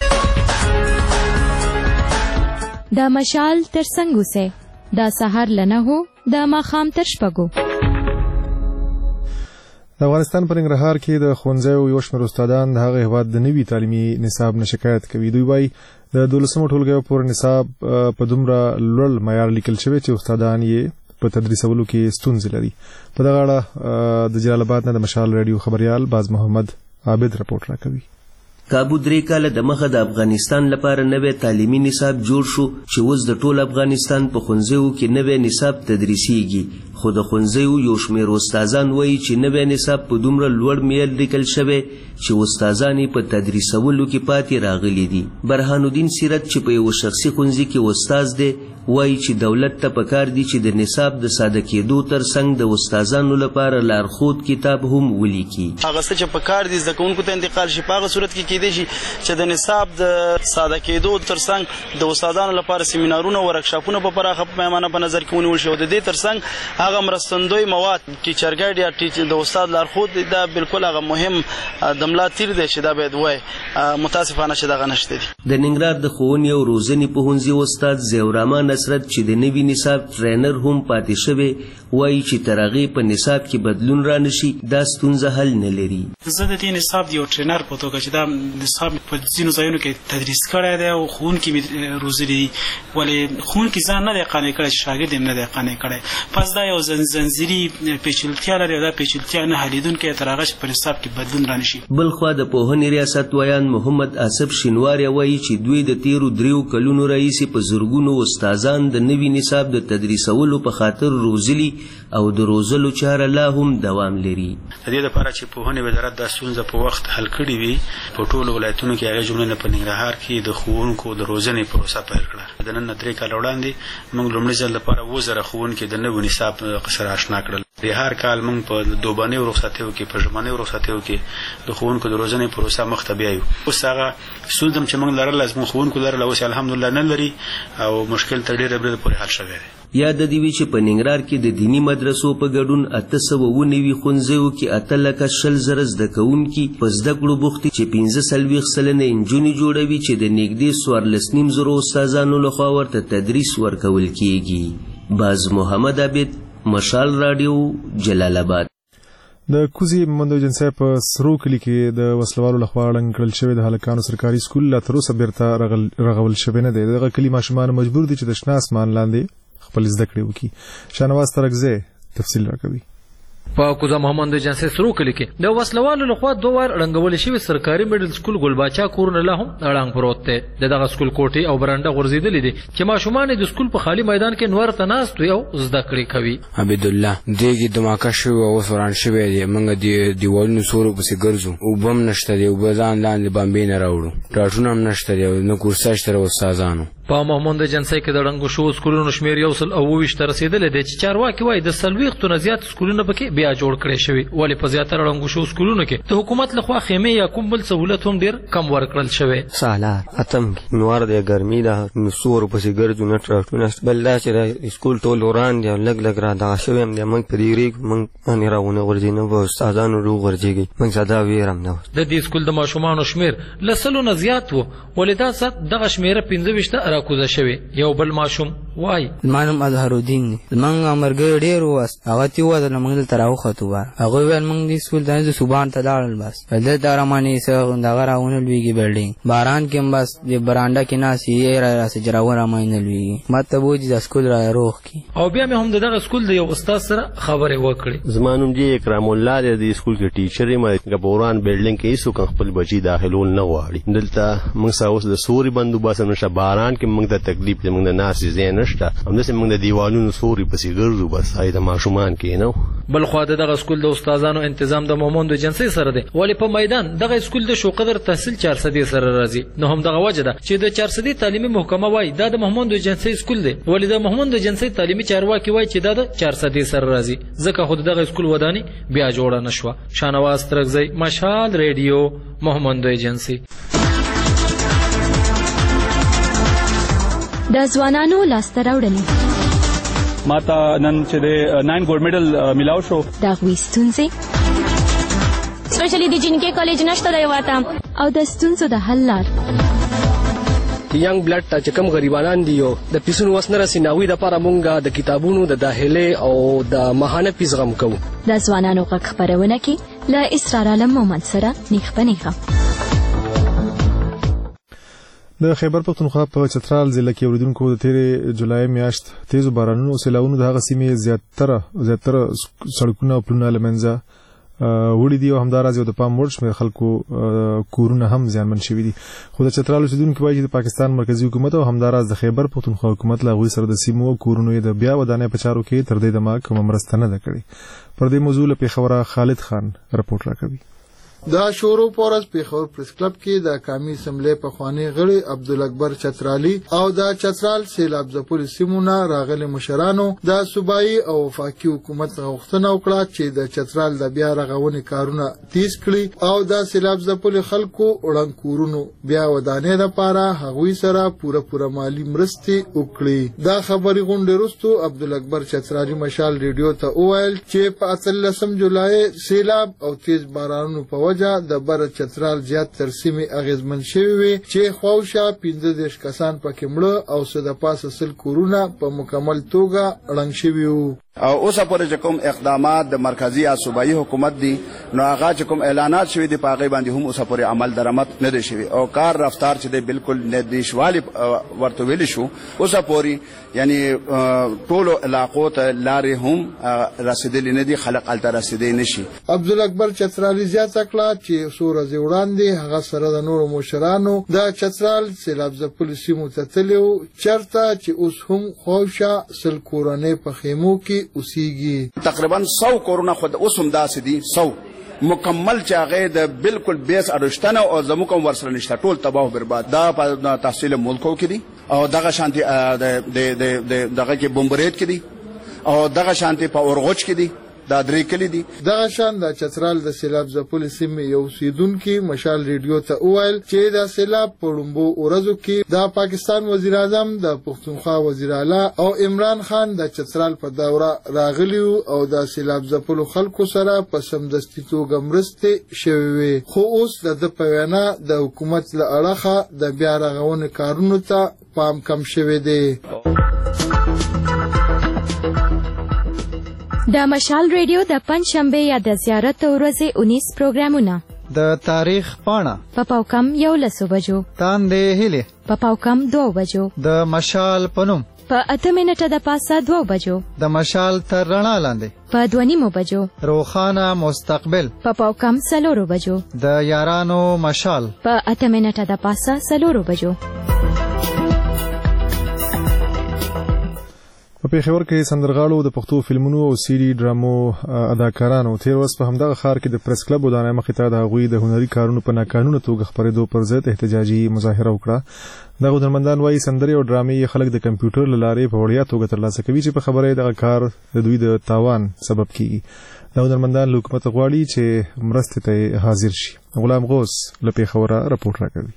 دا مشال تر څنګ اوسئ، دا سهار له 9 د ماښام تر 6. د افغانستان په ننګرهار کې د ښوونځیو یو شمېر استادان د هغه هېواد د نوي تعلیمي نصاب نه شکایت کوي. دوی وایي د 12مو ټولګیو پورې نصاب په دومره لوړ معیار لیکل شوی چې استادان یې په تدریسولو کې ستونزې لري. په دغه اړه د جلال آباد نه د مشال رادیو خبريال باز محمد عابد رپورټ راکوي. کابو 3 کاله د مخه د افغانستان لپاره نوې تعلیمي نصاب جوړ شو چې اوس د ټول افغانستان په ښوونځیو کې نوې نصاب تدریسیږي، خو د ښوونځیو یو شمېر استادان وایي چې نوې نصاب په دومره لوړ معیار لیکل شوی چې استادان په تدریسولو کې پاتې راغلي دي. برهان الدین سیرت چې په یو شخصي ښوونځي کې استاد دی وایي چې دولت ته پکار دي چې د نصاب د ساده کېدو ترڅنګ د استادانو لپاره لارښود کتاب هم ولیکي. هغه څه چې پکار دي زده کوونکو ته انتقال شي په هغه صورت کې کېدای شي چې د نصاب د ساده کېدو ترڅنګ د استادانو لپاره سیمینارونه او ورکشاپونه په پراخه پیمانه په نظر کې ونیول شي او د دې ترڅنګ هغه مرستندوی مواد ټیچر ګایډ یا د استاد لارښود دا بالکل هغه مهم د ملا تیر دی چې دا باید وای متاسفانه چې دغه نشته دي. د ننګرهار د ښوونې او روزنې پوهنځي استاد زیورحمان نصرت چې د نوي نصاب ټرینر هم پاتې شوی وایي چې تر هغې په نصاب کې بدلون رانشي دا ستونزه حل نه لري. زه د دې نصاب یو ټرینر په توګه چې دا نصاب په ځینو ځایونو کې تدریس کړی دی او ښوونکي مې روزلي دي، ولې ښوونکي ځان نه دی قانع کړی چې شاګرد یې نه دی قانع کړی. پس دا یو زنځیري پیچلتیا لري او دا پیچلتیا نه حلیدونکی تر هغه چې په نصاب کې بدلون رانشي. بلخوا د پوهنې ریاست ویان محمد آصف شینواری وایي چې دوی د تیرو 3 کلونو راهیسې په زرګونو استادان د نوي نصاب د تدریسولو په خاطر روزلي او د روزلو چاره لا هم دوام لري. د دې لپاره چې پوهنې وزارت دا ستونزه په وخت حل کړې وي په ټولو ولایتونو کې هغه جمله په ننګرهار کې د ښوونکو د روزنې پروسه پیل کړه. د نن 3 کال وړاندې موږ لومړي ځل لپاره 2000 ښوونکي د نوي نصاب سره آشنا کړل. د هر کال موږ په دوبانیو رخصتیو کې په ژمنیو رخصتیو کې د ښوونکو د روزنې پروسه مخ ته بیایو. اوس هغه ستونزه چې موږ لرل از موږ ښوونکو لرل اوس الحمدلله نه لري او مشکل تر ډېره برید پورې حل شوی دی. یاد دی وی چې په ننګرهار کې د دینی مدرسو په ګډون 890 ښوونځیو کې 8,000 زده کوونکي په زده کړو بوختي چې 15 سلنه نجونې جوړوي چې د نږدې 14,000 استادانو لخوا ورته تدریس ورکول کیږي. باز محمد عابد مشال رادیو جلال آباد. د کوزي مومند ایجنسی په سرو کلی کې د وسلوالو لخوا ړنګ کړل شوی د هلکانو سرکاري سکول لا تر اوسه بیرته رغول شوی نه دی. دغه کلی ماشومان مجبور دي چې د شنه اسمان لاندې خپل زده کړې وکړي. شاهنواز ترکزی تفصیل راکوي. په کوزه محمد ایجنسی سرو کلی کې د وسلوالو لخوا 2 وار رنګول شوی سرکاري میډل سکول ګلباچا کورونه له هم اړنګ پروت دی. دغه سکول کوټي او برانډه غورځیدلې دي چې ماشومان د سکول په خالی میدان کې نور تناست او زده کړې کوي. عبد الله دغه دماکه شو او سوران شوی دی موږ د دیوالونو سورو پسې ګرځو او بم نشته دی او بزان لاندې بمبې نه راوړو ټاټونه هم نشته دی نو کورسه شته استادانو. په محمد ایجنسی کې د رنګ شو سکولونو شمیر 128 ته رسیدلې دي چې چارواکي وایي د 40 نه زیات سکولونه پکې بیا جوړ کړي شوی ولې په زیاتره رنګ شو سکولونو کې د حکومت لخوا خیمه یا کوم بل سہولت هم ډیر کم ورکړل شوی. سالار اتم نور د ګرمي دا نسور پسې ګرځو نه ټراټونه بل دا چې سکول ټول وران دی لګ لګ را دا شوی هم د موږ په دې ریګ موږ ان راونه ورځینو په استادانو روغ ورځيږي موږ زدا ویرم نه. د دې سکول د ماشومان شمیر لسلو نه زیات وو ولې دا ست دغه شمیره 15 ته راکوزه شوی. یو بل ماشوم وای مانم اظهر الدین موږ امرګ ډیر واس هغه تی و د موږ تراو خطو هغه ول موږ د سکول د صبحان ته لاړل بس د دارمانی سره دغه راونه لویږي بلډینګ باران کې بس د برانډا کې ناسي را سجراو را ماینه لویږي ماته بوج د سکول را روخ کی او بیا مې هم دغه سکول د یو استاد سره خبرې وکړې. زمانوم دی اکرام الله د سکول کې ټیچر یې ما ګوران بلډینګ کې هیڅ خپل بچی داخلول نه غواړي. دلته موږ ساوس د سوري بندوباس نشه باران کې موږ د تکلیف موږ د ناس زین نشته همداسې موږ د دیوالونو سوري پسې ګرځو بس هاي د ماشومان کې نو. بل خو دغه سکول د استادانو تنظیم د محمد ایجنسی سره دی ولی په میدان دغه سکول د شو قدر تحصیل 400 سره راځي. نو هم دغه وجه ده چې د 400 تعلیمي محکمه وای دا د محمد ایجنسی سکول دی ولی د محمد ایجنسی تعلیمي چارواکي وای چې دا د 400 سره راځي ځکه خود دغه سکول ودانی بیا جوړه نشوه. شاهنواز ترکزی مشال ریډیو محمد ایجنسی. د ځوانانو لاسته راوړنې ماته نن چې د 9 ګولډ میډل ملاو شو دا غوښتونځي سپیشلی د جنکې کالج نشته دی واته او د ستونزو د حل لار ینګ بلډ ته چې کوم غریبانان دي او د پیسونو وس نه رسي ناوي د لپاره مونږه د کتابونو د داخله او د ماهانه فیس غم کوو. د ځوانانو غږ خبرونه کې له اسرار عالم مومند سره نیخ په نیخه. د خیبر پختونخوا په چترال ضلع کې اوریدونکو د تیرې جولای میاشت تیزو بارانونو او سیلاونو د هغه سیمې زیاتره سړکونه او پلونه له منځه وړي دي او همداراز یو د پام وړ شمېر خلکو کورونه هم زیانمن شوي دي. خو د چترال اوسیدونکي وایي چې د پاکستان مرکزي حکومت او همداراز د خیبر پختونخوا حکومت له هغوی سره د سیمو کورونو یې د بیا ودانۍ په چارو کې تر دې دمه کومه مرسته نه ده کړې. پر دې موضوع له پیښوره خالد خان رپورټ راکوي. دا شورو پورس پیښور پریس کلب کې د قومي اسمبلی پخوانی غړي عبدالاکبر چترالی او د چترال سیلاب ځپلو سیمونه راغلي مشرانو د صوبایي او وفاقي حکومت غوښتنه وکړه چې د چترال د بیا رغونې کارونه تیز کړي او د سیلاب ځپلو خلکو وړاندې کورونو بیا ودانۍ لپاره هغوی سره پوره مالی مرستې وکړي. دا خبري غونډې وروسته عبدالاکبر چترالی مشال ریډیو ته وویل چې په 18 جولای سیلاب او تیز بارانونو په وجه د بر چترال زیات تر سیمې اغیزمن شوي وي چې خواوشا 15 کسان پکې مړه او څه د پاسه 100 کورونه په مکمل توګه ړنګ شوي وو. او اوسه پورې چې کوم اقدامات د مرکزی او صوبایي حکومت دي نو هغه چې کوم اعلانات شوي دي په هغې باندې هم اوسه پورې عمل درآمد نه دی شوي او کار رفتار چې دی بالکل ندیشوالي ورته ویلی شو. اوسه پورې یعنی ټولو علاقو ته لارې هم رسېدلې نه دي، خلک هلته رسېدی نه شي. عبدالاکبر چترالی زیاته کړه چې څو ورځې وړاندې هغه سره د نورو مشرانو د چترال سیلاب ځپلو سیمو ته تللي وو چېرته چې اوس هم خواوشا 100 کورنۍ په خیمو کې اوسیږي. تقریبا 100 کورونه خود اوس هم داسې دي 100 مکمل چې هغه د بالکل بیس اډشتنه او زموږ کوم ورسره نشته، ټول تباہ او برباد. دا په تحصیل ملکو کې دي او دغه شانتي د دغه کې بمبریت کې دي او دغه شانتي په اورغوچ کې دي. دا درې کلی دي. دغه شان د چترال د سیلاب ځپلو سیمې یو اوسیدونکي مشال ریډیو ته وویل چې د سیلاب په لومړو ورځو کې د پاکستان وزیر اعظم د پښتونخوا وزیر اعلی او عمران خان د چترال په دوره راغلي او د سیلاب ځپلو خلکو سره په سمدستي توګه مرستې شوې وي. خو اوس د په وینا د حکومت له اړخه د بیا رغونې کارونو ته پام کم شوی دی. د مشال ریډیو د پنځشنبه یا د زیارت ورځې 19 پروګرامونه د تاریخ پاڼه په پاوکم 11 بجو، تاندې هیلې په پاوکم 2 بجو، د مشال پنوم په 8 منټه د پاسه 2 بجو، د مشال تر رڼا لاندې په 2:30 بجو، روخانه مستقبل په پاوکم 4 بجو، د یارانو مشال په 8 منټه د پاسه 4 بجو. په پیښور کې سندرغاړو د پښتو فلمونو او سیډي ډرامو اداکارانو تیر ورځ په همدغه ښار کې د پریس کلب ودانۍ مخې ته د هغوی د هنري کارونو په ناقانونه توګه خپرېدو پر ضد احتجاجي مظاهره وکړه. دغه هنرمندان وایي سندرې او ډرامې خلک د کمپیوټر له لارې په وړیا توګه ترلاسه کوي چې په خبره دغه کار د دوی د تاوان سبب کیږي. دغه هنرمندان له حکومت غواړي چې مرستې ته حاضر شي. غلام غوث له پیښوره رپورټ راکوي.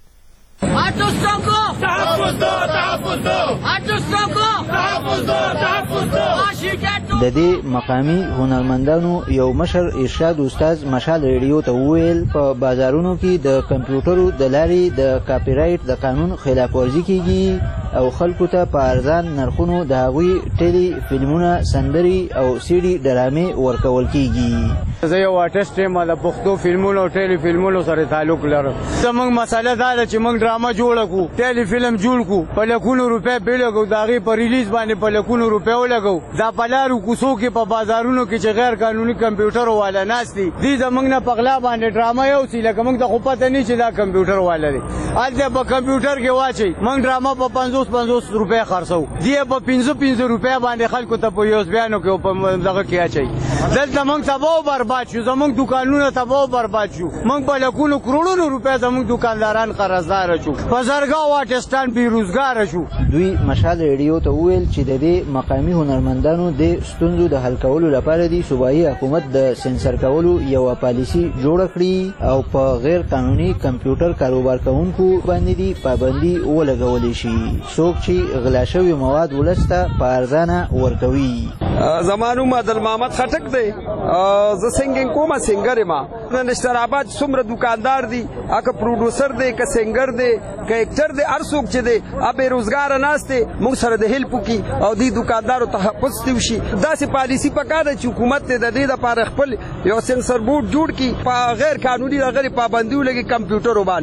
د دې مقامی هنرمندانو یو مشر ارشاد استاد مشال ریډیو ته وویل په بازارونو کې د کمپیوټرو د لارې د کاپی رایټ د قانون خلاف ورزي کیږي او خلکو ته په ارزان نرخونو د هغوی ټیلی فلمونه، سندرې او سیډي ډرامې ورکول کیږي. زه یو آرټسټ یم، د پښتو فلمونو او ټیلی فلمونو سره تعلق لرم. زموږ مسله دا ده چې موږ ډرامه جوړه کړو، ټیلی فلم جوړ کړو، په لکونو روپۍ پې لګو، د هغې په ریلیز باندې په لکونو روپۍ ولګو. دا په لارو کوڅو کې په بازارونو کې چې غیر قانوني کمپیوټر والا ناست دي، دوی زموږ نه په غلا باندې ډرامه یوسي، لکه موږ ته خو پته نه چې دا کمپیوټر والا دی. هلته په کمپیوټر کې واچوي، موږ ډرامه په 50 روپۍ خرڅوو، دی په 15 روپۍ باندې خلکو ته په یوسبیانو کې او په دغه کې اچوي. دلته موږ تباه او برباد شو، زموږ دوکانونه تباه او برباد شو، موږ په لکونو کروڑونو روپۍ زموږ دوکانداران قرضداره شو، په زرګاو آرټسټان بېروزګاره شو. دوی مشال ریډیو ته وویل چې د دې مقامي هنرمندانو د ستونزو د حل کولو لپاره دی صوبایي حکومت د سنسر کولو یوه پالیسي جوړه کړي او په غیر قانوني کمپیوټر کاروبار کوونکو باندې دی پابندي ولګولی شي. څوک چې غلا شوي مواد ولس ته په ارزانه ورکوي. زما نوم عادل محمد خټک دی، زه سنګینګ کومه سنګر یم. د نشترآباد څومره دوکاندار دي، که پروډوسر دی، که سنګر دی، که اکټر دی، هر څوک چې دی بېروزګاره ناست دی، موږ سره د هیلپ وکړي او دې دوکاندارو تحفظ دې وشي. داسې پالیسي پکار ده چې حکومت د دې لپاره خپل یو سنسر بورډ جوړ کړي، په غیر قانوني دغه پابندي ولګي کمپیوټرو باندې.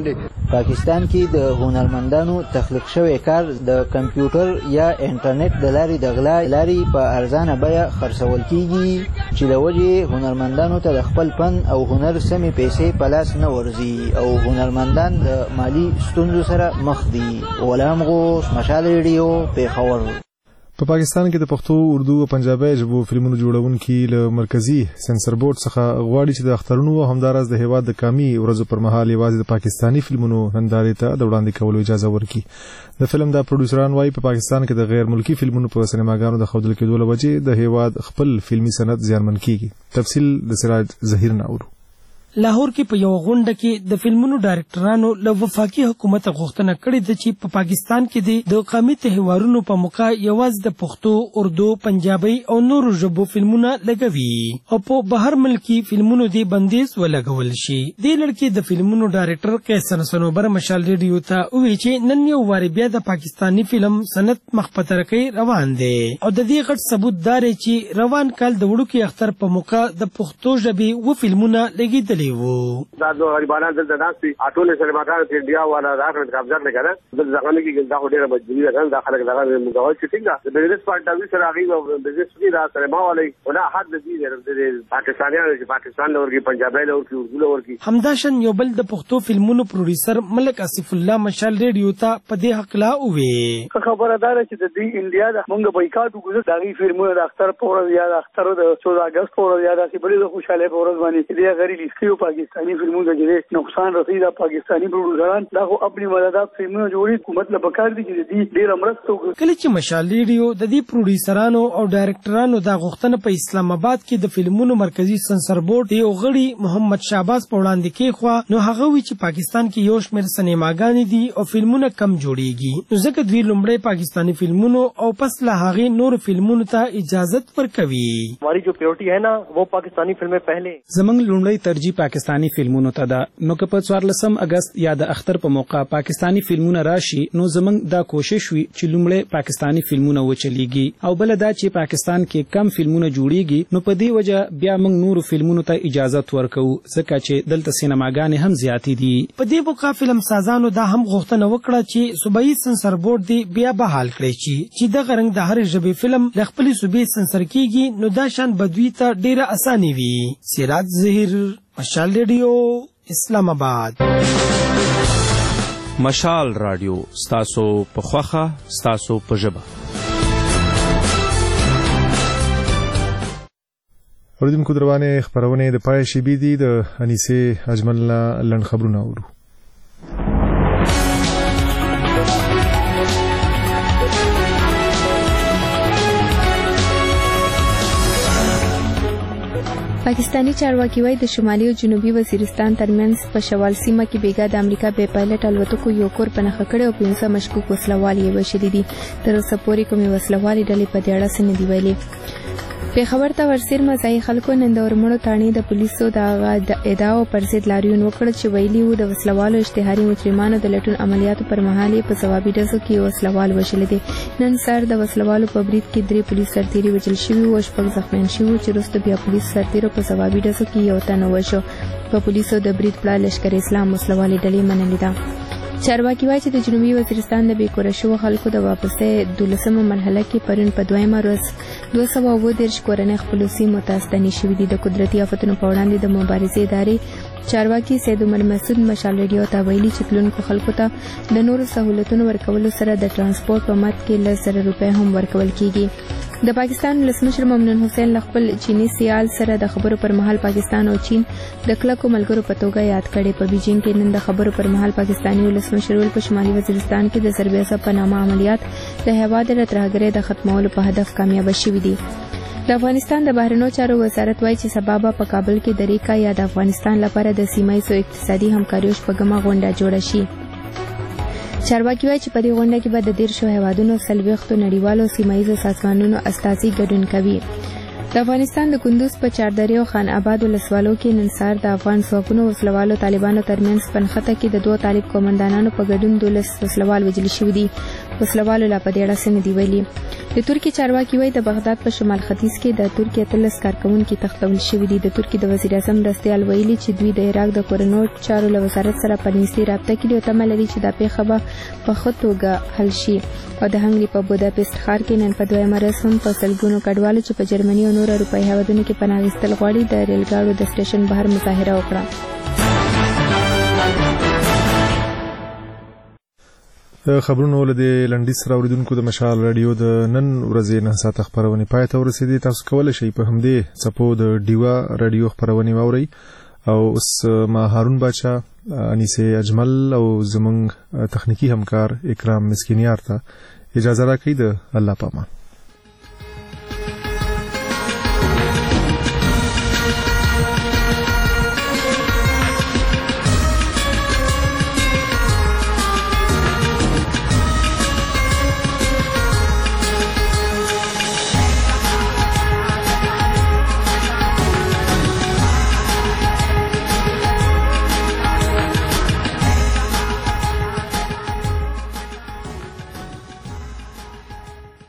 پاکستان کې د هنرمندانو تخلیق شوی کار د کمپیوټر یا انټرنیټ د لارې د غلا لارې په ارزانه بیه خرڅول کیږي چې د وجې هنرمندانو ته د خپل فن او هنر سمې پیسې په لاس نه ورځي او هنرمندان د مالی ستونزو سره مخ دي. غلام غوث، مشال ریډیو، پیښور. په پاکستان کې د پښتو، اردو او پنجابي ژبو فلمونو جوړونکي له مرکزی سنسر بورډ څخه غواړي چې د اخترونو او همداراز د هیواد د کامي ورځو پر مهال یوازې د پاکستانی فلمونو نندارې ته د وړاندې کولو اجازه ورکړي. د فلم د پروډوسران وايي په پاکستان کې د غیر ملکی فلمونو په سینماګانو د ښودل کېدو له وجې د هیواد خپل فلمي صنعت زیانمن کیږي. تفصیل د سراج ظهیر نه اورو. لاهور کې په یو غونډه کې د فلمونو ډایرکټرانو له وفاقي حکومت غوښتنه کړې ده چې په پاکستان کې د قومي تهوارونو په موقع یوازې د پښتو، اردو، پنجابي او نورو ژبو فلمونه لګوي او په بهر ملکی فلمونو دی بندیز ولګول شي. د لړکې د فلمونو ډایرکټر قیصر سنوبر مشال ریډیو ته وی چې نن یو واری بیا د پاکستانی فلم صنعت مخ په ترقۍ روان دی او د دې غټ ثبوت دار چې روان کال د وړوکي اختر په موقع د پښتو ژبې و فلمونه لګیدلي دا دو غریبانان دلته ناستي اټول سینماګانو کې انډیا والا راغله قبضه نه کړه د ځغانه کې دا ډیره مجبوری ده دا خلک دغه مزول چې څنګه د بزنس پارټنر سره راغی او بزنس کې دا سینما والے ولا حد دي د پاکستانیانو چې پاکستان له ورګي پنجابي له ورګي اردو له ورګي. همداشن یو بل د پښتو فلمونو پروډوسر ملک اسف الله مشال ریډیو ته په دې حق لا وې خبردار چې د دې انډیا د مونږ بایکاټ وګړو دغه فلمونو د اختر پورز یا د اختر د 14 اگست پورز یا د بلې خوشاله پورز باندې دې غری لیسکیو پاکستانی فلمونو کې نقصان رسید پاکستانی پروډوسران دا خو خپل مدد فلمونو جوړي حکومت له بکار دي چې دې ډیر امرستو کله چې مشال ریډیو د دې پروډوسرانو او ډایرکټرانو د غوښتنه په اسلام آباد کې د فلمونو مرکزی سنسر بورډ یو غړي محمد شعباز په وړاندې کې خو نو هغه وی چې پاکستان کې یو شمېر سینماګانې دي او فلمونه کم جوړيږي نو ځکه دوی لومړی پاکستانی فلمونو او پس له هغه نور فلمونو ته اجازه ورکوي. हमारी जो प्रायोरिटी है ना वो पाकिस्तानी फिल्में पहले زمنګ لومړی ترجیح پاکستانی فلمونو ته ده. نو که په 14 اگست یا د اختر په موقع پاکستانی فلمونه راشي نو زمنګ دا کوشش وي چې لومړی پاکستانی فلمونه وچلیږي او بل دا چې پاکستان کې کم فلمونه جوړیږي نو په دې وجه بیا موږ نور فلمونو ته اجازه ورکو ځکه چې دلته سینماګانې هم زیاتې دي. په دې موقع فلم سازانو دا هم غوښتنه وکړه چې صوبایي سنسر بورډ دی بیا بحال کړي چې د غرنګ د هر ژبې فلم د خپل صوبې سنسر کیږي نو دا شان بدوی ته ډیره اساني وي. سراج ظهیر، مشال ریډیو، اسلام آباد. مشال رادیو ستاسو په خوخه ستاسو په ژبه. اوریدونکو دروانه خبرونه د پای شي بي دي د انیسه اجمل لند خبرونه اورو. پاکستانی چارواکي وايي د شمالي او جنوبي وزیرستان ترمنځ په شوال سیمه کې بیګا د امریکا بې پایلټ الوتکو یو کور په نښه کړی او 15 مشکوک وسلوال یې وشلي دي. تر اوسه پورې کومې وسلوالې ډلې په دې اړه څه نه دي ویلي. پیښور ته ورسېرمه ځایي خلکو نن د ورمړو تاڼې د پولیسو د ادعاو پر ضد لاریون وکړ چې ویلي وو د وسلوالو اشتهاري مجرمانو د لټون عملیاتو پر مهال یې په ځوابي ډزو کې وسلوال وژلی دی. نن سهار د وسلوالو په برید کې 3 پولیس سرتیري وژل شوي وو او 6 زخمیان شوي وو چې وروسته بیا پولیس سرتیرو په ځوابي ډزو کې یو تن ووژه. په پولیسو د برید پړه لشکر اسلام وسلوالې ډلې منلې ده. چارواکي وايي چې د جنوبي وزیرستان د بیکوره شوو خلکو د واپسۍ 12مه مرحله کې پرون په 2مه ورځ 230 کورنۍ خپلو سیمو ته ستنې شوي دي. د قدرتي آفتونو په وړاندې د مبارزې ادارې چارواکي سید عمر مسعود مشال ریډیو ته ویلي چې تلونکو خلکو ته د نورو سہولتونو ورکولو سره د ترانسپورت په مد کې 100 روپۍ هم ورکول کیږي. د پاکستان ولسمشر ممنون حسین له خپل چینی سیال سره د خبرو پر مهال پاکستان او چین د کلکو ملګرو په توګه یاد کړي. په بیجینګ کې نن د خبرو پر مهال پاکستاني ولسمشر په شمالي وزیرستان کې د ضربې اثر په نامه عملیات د هیواد د ترهګرۍ د ختمولو په هدف کامیاب شوي دي. د افغانستان د بهرنیو چارو وزارت وايي چې سبا به په کابل کې د ریکا یا د افغانستان لپاره د سیمایي اقتصادي همکاریو شپږمه غونډه جوړه شي. چارواکي وايي چې په دې غونډه کې به د 13 هیوادونو 40 نړیوالو سیمایي سازمانونو استازي ګډون کوي. د افغانستان د کندوز په چاردرې او خان آباد ولسوالو کې نن سهار د افغان ځواکونو وسلوالو طالبانو ترمنځ په نښته کې د 2 طالب قومندانانو په ګډون 12 وسلوال وژل شوي دي. وسلوالو لا په دې اړه څه نه دي ویلي. د ترکیې چارواکي وایي د بغداد په شمال ختیځ کې د ترکیې 13 کارکونکي تښتول شوي دي. د ترکیې د وزیر اعظم مرستیال ویلي چې دوی د عراق د کورنو چارو له وزارت سره په نږدې رابطه کې دي او تمه لري چې دا پیښه به په ښه توګه حل شي. او د هنګري په بوداپست ښار کې نن په 2 مارچ هم په سلګونو کډوالو چې په جرمني او نورو اروپایي هیوادونو کې پناه اخیستل غواړي د ریل ګاډو د سټیشن بهر مظاهره وکړه. خبرونه له لنډیس راوړونکو د مشال رادیو د نن ورځې 9 ساعت خبرونه پای ته ورسېدي. تاسو کولای شئ په همدې څپو د ډیوا رادیو خبرونه واورئ. او اوس ما هارون باچا، انیسه اجمل او زمونږ تخنیکی همکار اکرام مسکینیار ته اجازه راکړئ. د الله پامان.